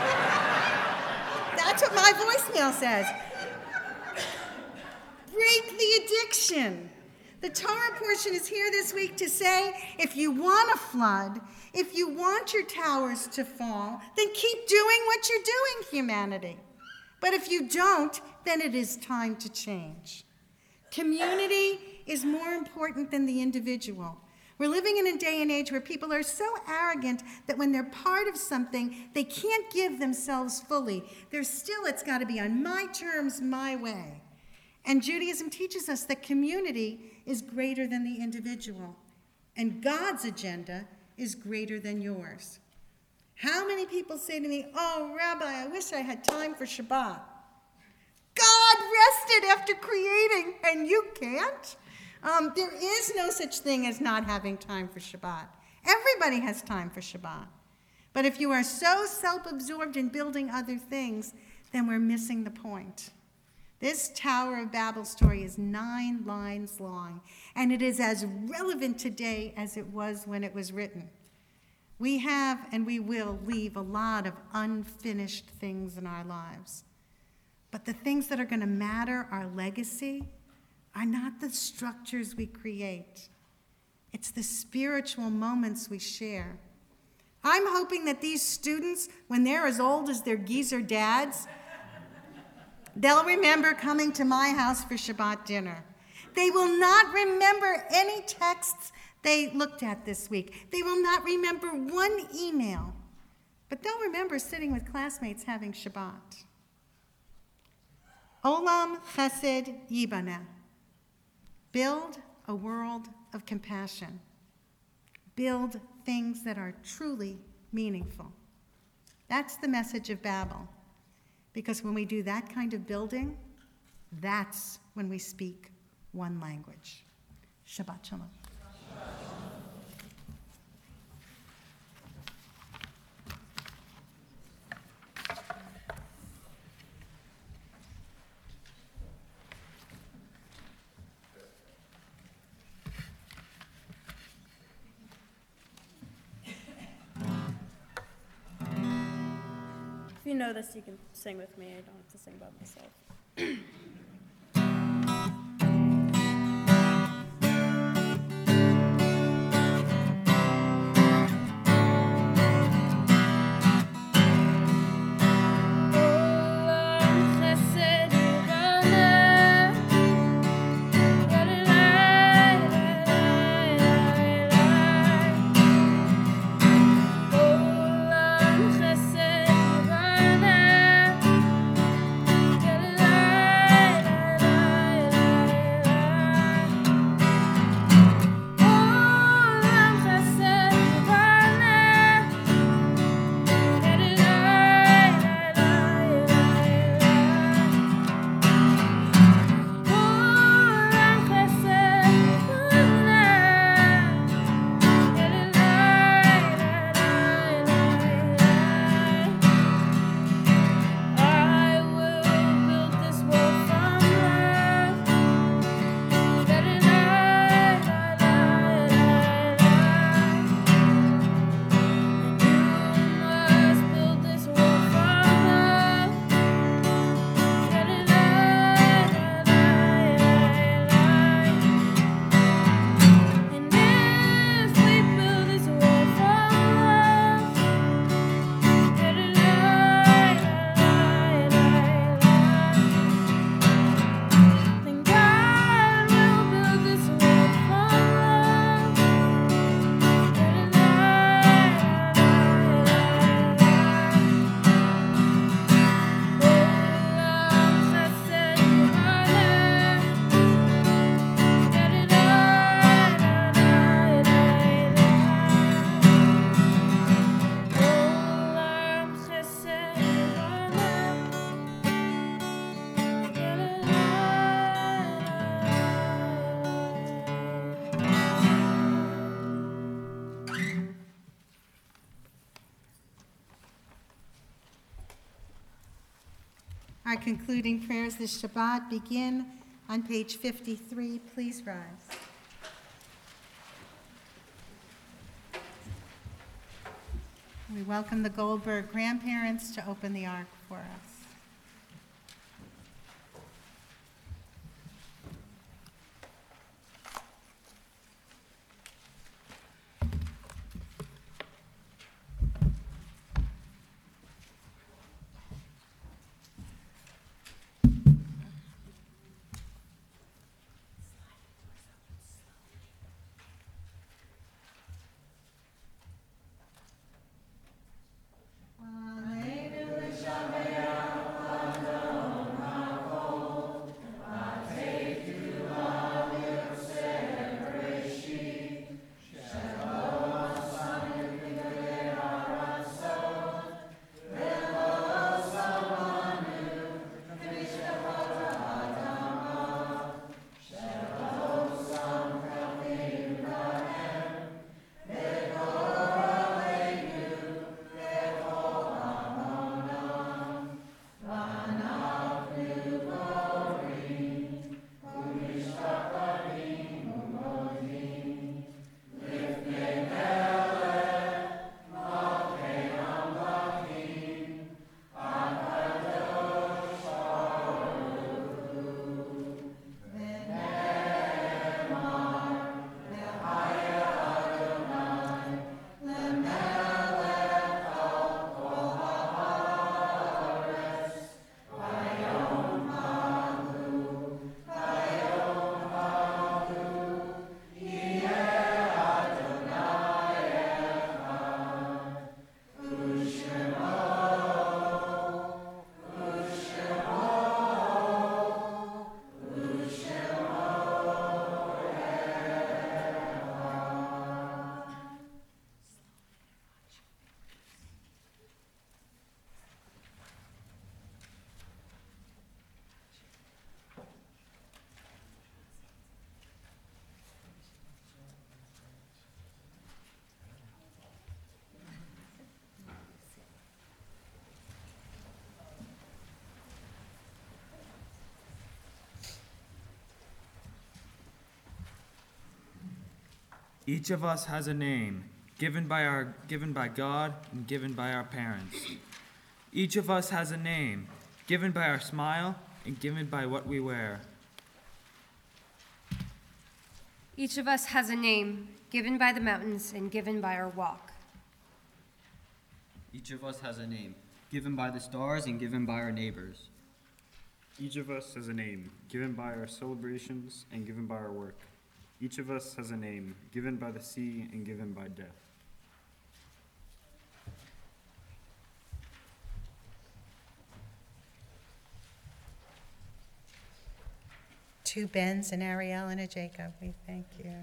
my voicemail says. Break the addiction. The Torah portion is here this week to say, if you want a flood, if you want your towers to fall, then keep doing what you're doing, humanity. But if you don't, then it is time to change. Community is more important than the individual. We're living in a day and age where people are so arrogant that when they're part of something, they can't give themselves fully. It's got to be on my terms, my way. And Judaism teaches us that community is greater than the individual, and God's agenda is greater than yours. How many people say to me, oh, Rabbi, I wish I had time for Shabbat. God rested after creating, and you can't? There is no such thing as not having time for Shabbat. Everybody has time for Shabbat. But if you are so self-absorbed in building other things, then we're missing the point. This Tower of Babel story is 9 lines long, and it is as relevant today as it was when it was written. We have and we will leave a lot of unfinished things in our lives. But the things that are going to matter, our legacy, are not the structures we create. It's the spiritual moments we share. I'm hoping that these students, when they're as old as their geezer dads, they'll remember coming to my house for Shabbat dinner. They will not remember any texts they looked at this week. They will not remember one email. But they'll remember sitting with classmates having Shabbat. Olam Chesed Yibana. Build a world of compassion. Build things that are truly meaningful. That's the message of Babel. Because when we do that kind of building, that's when we speak one language. Shabbat Shalom. If you know this, you can sing with me. I don't have to sing by myself. Our concluding prayers this Shabbat begin on page 53. Please rise. We welcome the Goldberg grandparents to open the ark for us. Each of us has a name given by God and given by our parents. Each of us has a name, given by our smile and given by what we wear. Each of us has a name, given by the mountains and given by our walk. Each of us has a name, given by the stars and given by our neighbors. Each of us has a name, given by our celebrations and given by our work. Each of us has a name, given by the sea and given by death. Two Bens, an Ariel, and a Jacob, we thank you.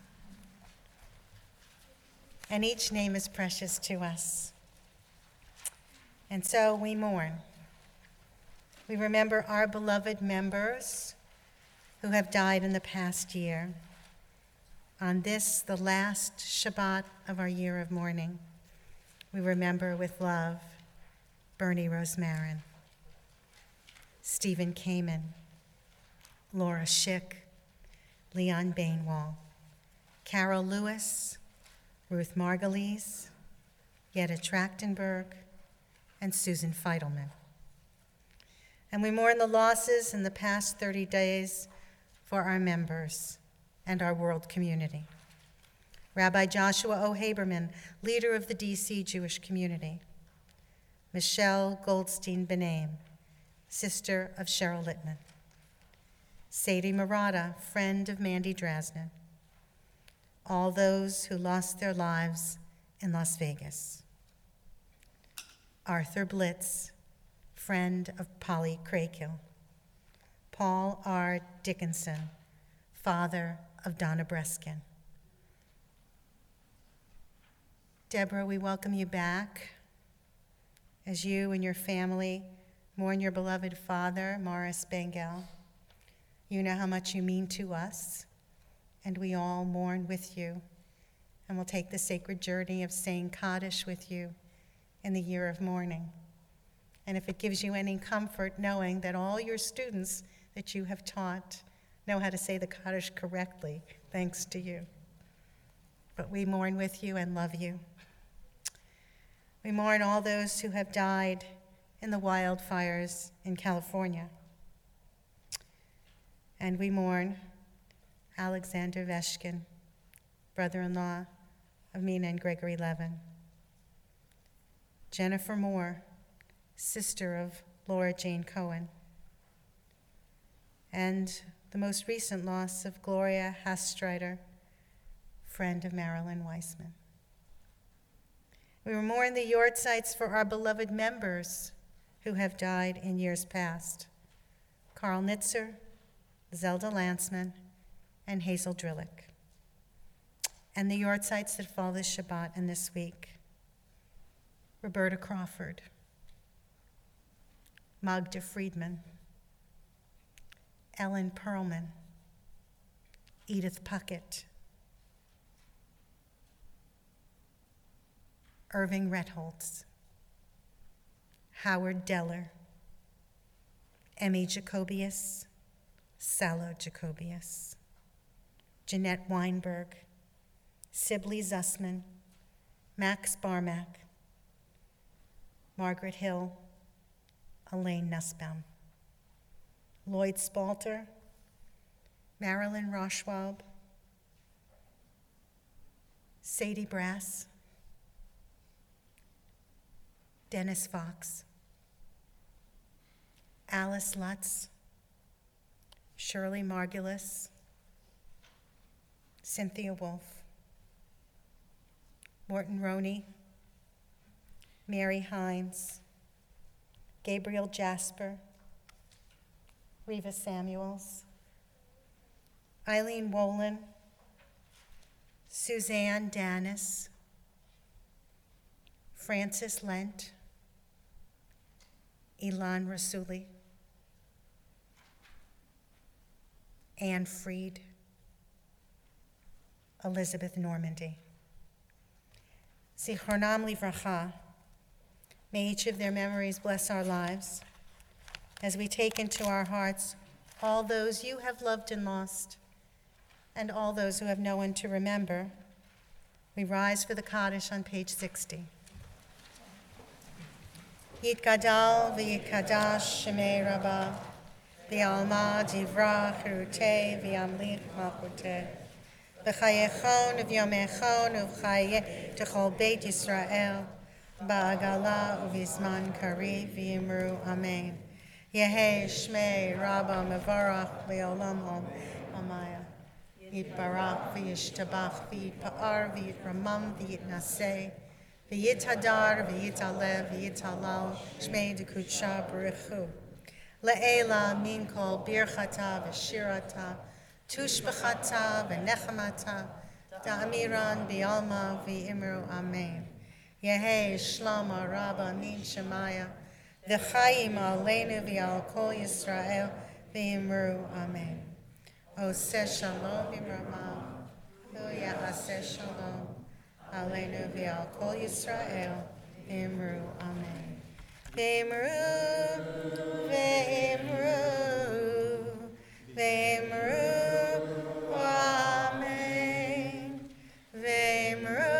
And each name is precious to us. And so we mourn. We remember our beloved members who have died in the past year. On this, the last Shabbat of our year of mourning, we remember with love Bernie Rosmarin, Stephen Kamen, Laura Schick, Leon Bainwall, Carol Lewis, Ruth Margulies, Yetta Trachtenberg, and Susan Feidelman. And we mourn the losses in the past 30 days for our members and our world community. Rabbi Joshua O. Haberman, leader of the D.C. Jewish community. Michelle Goldstein-Benaim, sister of Cheryl Littman. Sadie Murata, friend of Mandy Drasnin. All those who lost their lives in Las Vegas. Arthur Blitz, friend of Polly Craighill. Paul R. Dickinson, father of Donna Breskin. Deborah, we welcome you back as you and your family mourn your beloved father, Morris Bengal. You know how much you mean to us, and we all mourn with you, and we'll take the sacred journey of saying Kaddish with you in the year of mourning. And if it gives you any comfort knowing that all your students that you have taught know how to say the Kaddish correctly, thanks to you. But we mourn with you and love you. We mourn all those who have died in the wildfires in California. And we mourn Alexander Veshkin, brother-in-law of Mina and Gregory Levin. Jennifer Moore, sister of Laura Jane Cohen. And the most recent loss of Gloria Hastreiter, friend of Marilyn Weissman. We mourn the Yortzites for our beloved members who have died in years past. Carl Nitzer, Zelda Lantzman, and Hazel Drillick. And the Yortzites that fall this Shabbat and this week. Roberta Crawford, Magda Friedman, Ellen Perlman, Edith Puckett, Irving Retholtz, Howard Deller, Emmy Jacobius, Salo Jacobius, Jeanette Weinberg, Sibley Zussman, Max Barmack, Margaret Hill, Elaine Nussbaum, Lloyd Spalter, Marilyn Roschwab, Sadie Brass, Dennis Fox, Alice Lutz, Shirley Margulis, Cynthia Wolfe, Morton Roney, Mary Hines, Gabriel Jasper, Reva Samuels, Eileen Wolin, Suzanne Danis, Francis Lent, Ilan Rasuli, Anne Freed, Elizabeth Normandy. Zichronam livracha. May each of their memories bless our lives as we take into our hearts all those you have loved and lost, and all those who have no one to remember. We rise for the Kaddish on page 60. Yitgadal v'yitkadash shemei Rabbah, v'yalma divrach cherutei v'yamlich malchutei, v'chayechon v'yomechon v'chaye techol beit Yisrael, ba'agala uv'zman kari v'yimru amen. Yehei shmei Rabbah mevarach le'olam amaya. Yitbarach v'yishtabach v'yitpa'ar v'yitramam v'yitnaseh v'yithadar v'yitalev v'yitalal shmei dekudsha baruchu. Le'ela min kol birchata v'shirata tushbachata v'nechamata da'amiran b'alma v'imru amen. Yehei shlama Rabbah min shemaya v'chayim aleinu v'al kol Yisrael v'imru amen. Oseh shalom b'Ramah, v'ya'aseh shalom aleinu v'al kol Yisrael v'imru amen. V'imru, v'imru, v'imru, amen. V'imru,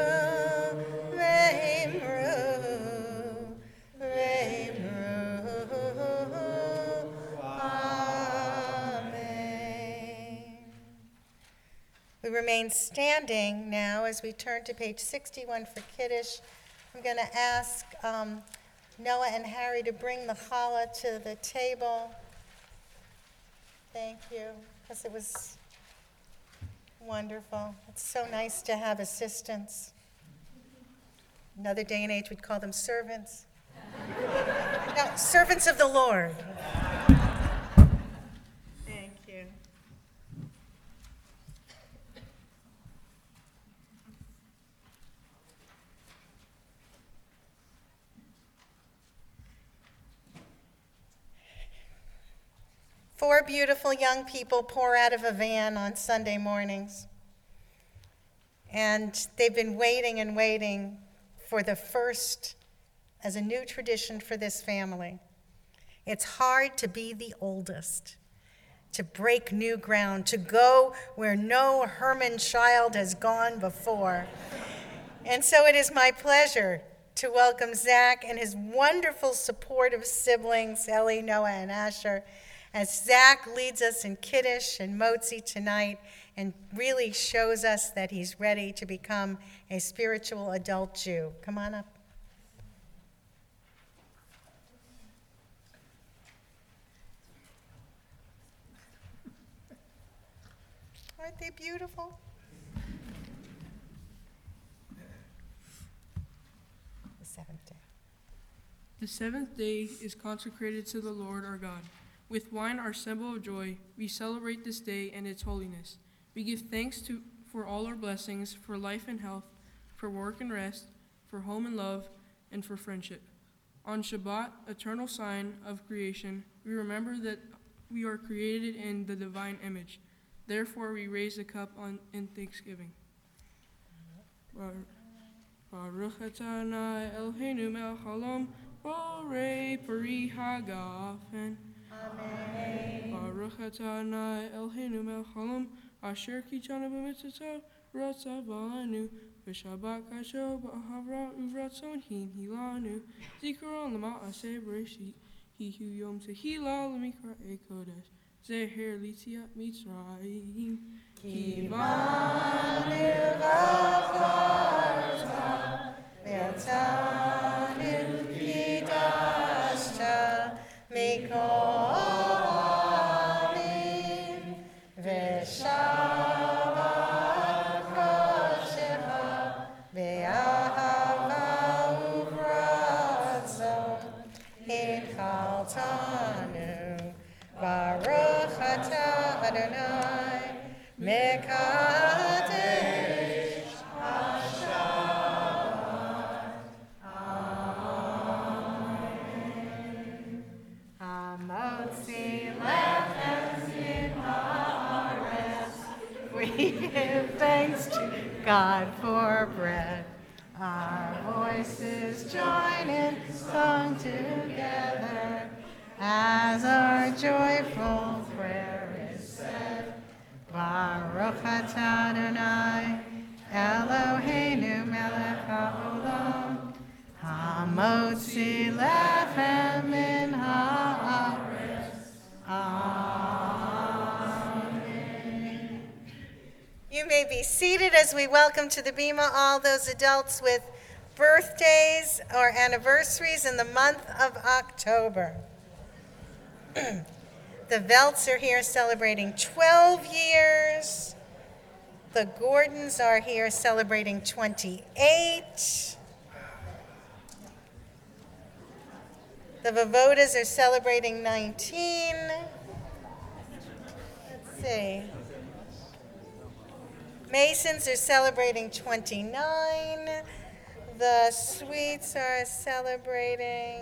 v'imru, v'imru, amen. We remain standing now as we turn to page 61 for Kiddush. I'm going to ask Noah and Harry to bring the challah to the table. Thank you, because it was wonderful. It's so nice to have assistants. Another day and age, we'd call them servants. No, servants of the Lord. Thank you. Four beautiful young people pour out of a van on Sunday mornings. And they've been waiting and waiting for the first as a new tradition for this family. It's hard to be the oldest, to break new ground, to go where no Herman child has gone before. And so it is my pleasure to welcome Zach and his wonderful supportive siblings, Ellie, Noah, and Asher, as Zach leads us in Kiddush and Motzi tonight and really shows us that he's ready to become a spiritual adult Jew. Come on up. Aren't they beautiful? The seventh day. The seventh day is consecrated to the Lord our God. With wine, our symbol of joy, we celebrate this day and its holiness. We give thanks for all our blessings, for life and health, for work and rest, for home and love, and for friendship. On Shabbat, eternal sign of creation, we remember that we are created in the divine image. Therefore, we raise the cup in thanksgiving. Baruch atah Adonai Eloheinu melech haolam, borei pari hagafen. Amen. Baruch atah Adonai Eloheinu melech haolam, asher kitanu b'mitzvotav ratzavanu, v'shabbat kasho b'ahavra uvratzon hinhilanu, zikaron l'ma'aseh b'reshit, hihu yom tehila l'mikra'ei kodesh, zeher l'itziat Mitzrayim. Kivanu v'charta, v'yatanu kidashta, mikol amim, v'shabbat koshecha, v'ahava uvratzon, hichaltanu, Baruch atah Adonai, Mekadesh Hashem. Amen. Hamotzi lechem min haaretz. We give thanks to God for bread. Our voices join in song together as our joyful prayer is said. Baruch atah Adonai, Eloheinu melech haolam, hamotzi lechem lachem min haaretz. Amen. You may be seated as we welcome to the Bima all those adults with birthdays or anniversaries in the month of October. The Velts are here celebrating 12 years. The Gordons are here celebrating 28. The Vovodas are celebrating 19. Let's see. Masons are celebrating 29. The Sweets are celebrating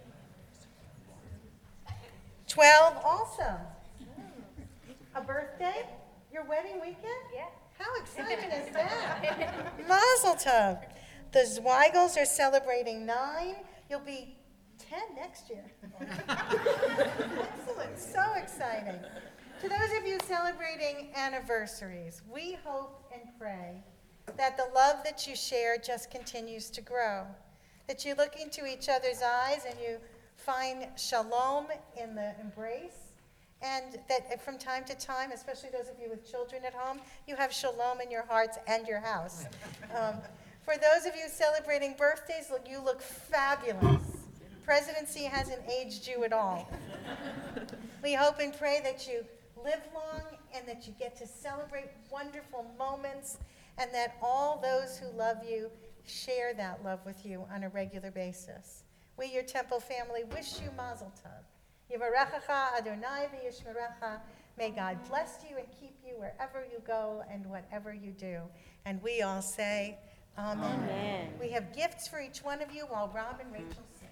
12 also. A birthday? Your wedding weekend? Yeah. How exciting is that? Mazel tov. The Zweigels are celebrating 9. You'll be 10 next year. Excellent. So exciting. To those of you celebrating anniversaries, we hope and pray that the love that you share just continues to grow, that you look into each other's eyes and you find shalom in the embrace, and that from time to time, especially those of you with children at home, you have shalom in your hearts and your house. For those of you celebrating birthdays, you look fabulous. Presidency hasn't aged you at all. We hope and pray that you live long and that you get to celebrate wonderful moments, and that all those who love you share that love with you on a regular basis. We, your temple family, wish you mazel tov. Yivarechecha Adonai v'yishmerecha. May God bless you and keep you wherever you go and whatever you do. And we all say, Amen. Amen. We have gifts for each one of you while Rob and Rachel sing.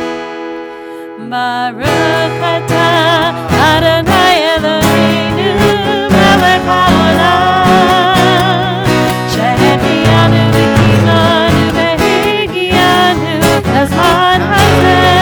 Baruch atah Adonai Eloheinu melech haolam she'ehyanu v'kimanu v'higianu b'zman hazeh.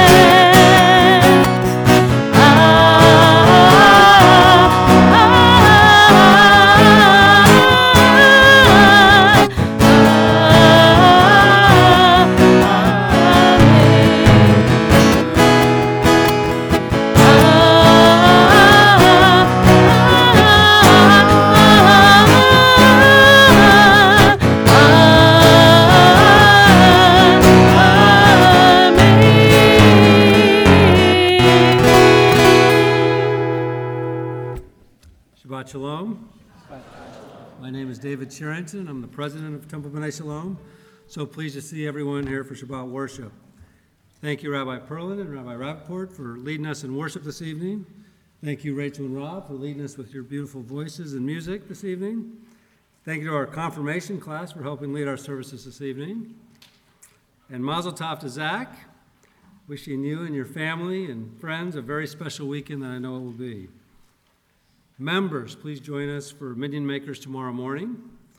Shabbat Shalom. My name is David Sherrington. I'm the president of Temple B'nai Shalom. So pleased to see everyone here for Shabbat worship. Thank you, Rabbi Perlin and Rabbi Rappaport, for leading us in worship this evening. Thank you, Rachel and Rob, for leading us with your beautiful voices and music this evening. Thank you to our confirmation class for helping lead our services this evening. And Mazel Tov to Zach. Wishing you and your family and friends a very special weekend that I know it will be. Members, please join us for Minyan Makers tomorrow morning.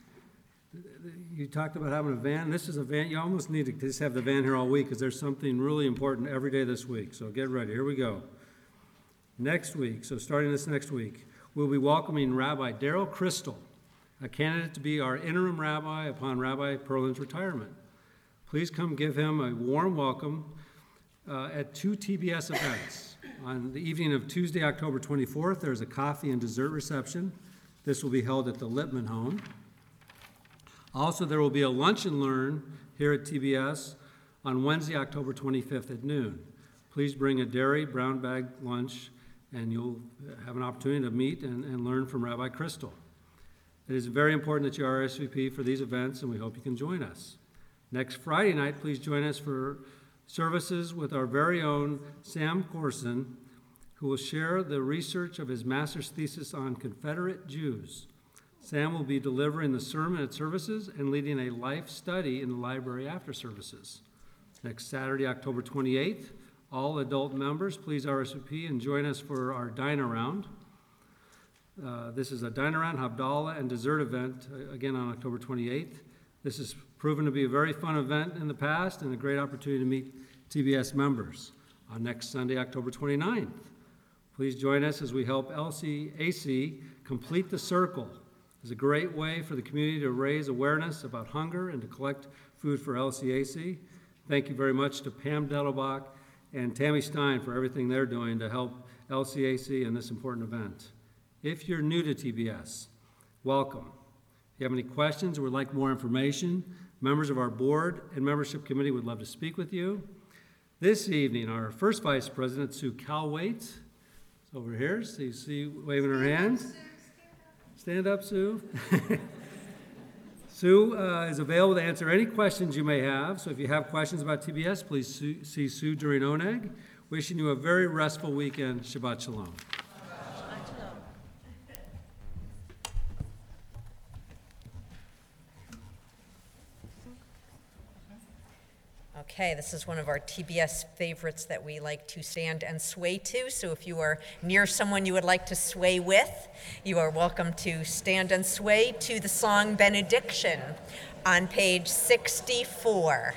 You talked about having a van. This is a van. You almost need to just have the van here all week because there's something really important every day this week. So get ready. Here we go. Next week, so starting this next week, we'll be welcoming Rabbi Daryl Crystal, a candidate to be our interim rabbi upon Rabbi Perlin's retirement. Please come give him a warm welcome at 2 TBS events. On the evening of Tuesday, October 24th, there's a coffee and dessert reception. This will be held at the Lippman home. Also, there will be a lunch and learn here at TBS on Wednesday, October 25th at noon. Please bring a dairy brown bag lunch, and you'll have an opportunity to meet and learn from Rabbi Crystal. It is very important that you RSVP for these events, and we hope you can join us. Next Friday night, please join us for services with our very own Sam Corson, who will share the research of his master's thesis on Confederate Jews. Sam will be delivering the sermon at services and leading a life study in the library after services. Next Saturday, October 28th, all adult members, please RSVP and join us for our dine-around. This is a dine-around, Havdalah, and dessert event, again on October 28th. This has proven to be a very fun event in the past and a great opportunity to meet TBS members. On next Sunday, October 29th, please join us as we help LCAC complete the circle. It's a great way for the community to raise awareness about hunger and to collect food for LCAC. Thank you very much to Pam Dettelbach and Tammy Stein for everything they're doing to help LCAC in this important event. If you're new to TBS, welcome. If you have any questions or would like more information, members of our board and membership committee would love to speak with you. This evening, our first vice president, Sue Calwaite, is over here. So you see waving her hand. Stand up, Sue. Sue is available to answer any questions you may have. So if you have questions about TBS, please see Sue during Oneg. Wishing you a very restful weekend. Shabbat Shalom. Okay, this is one of our TBS favorites that we like to stand and sway to. So if you are near someone you would like to sway with, you are welcome to stand and sway to the song Benediction on page 64.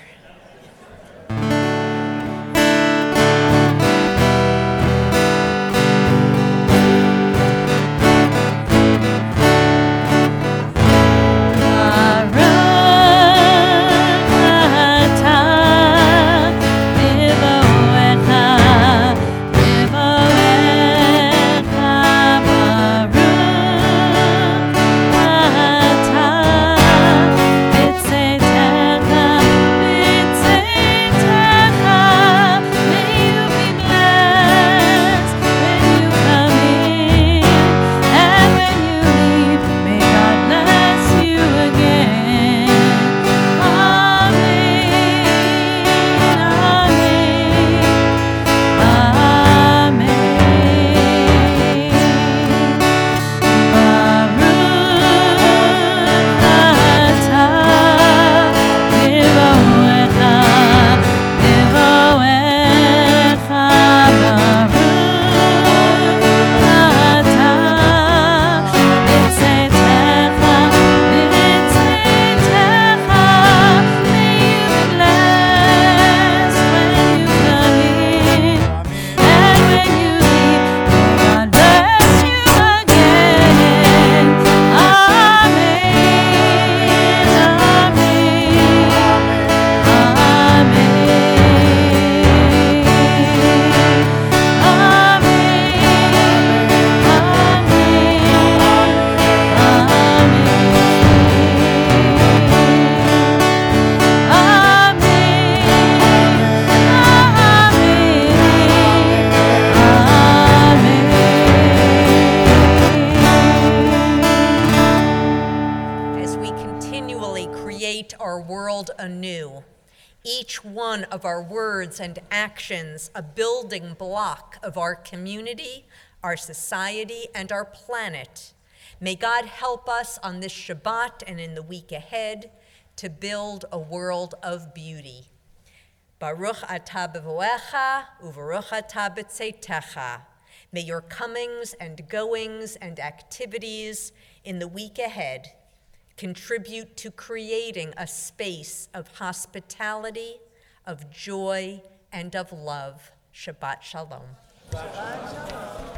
Of our words and actions, a building block of our community, our society, and our planet. May God help us on this Shabbat and in the week ahead to build a world of beauty. Baruch atah b'voecha u'baruch atah b'tzeitecha. May your comings and goings and activities in the week ahead contribute to creating a space of hospitality, of joy, and of love. Shabbat Shalom. Shabbat Shalom.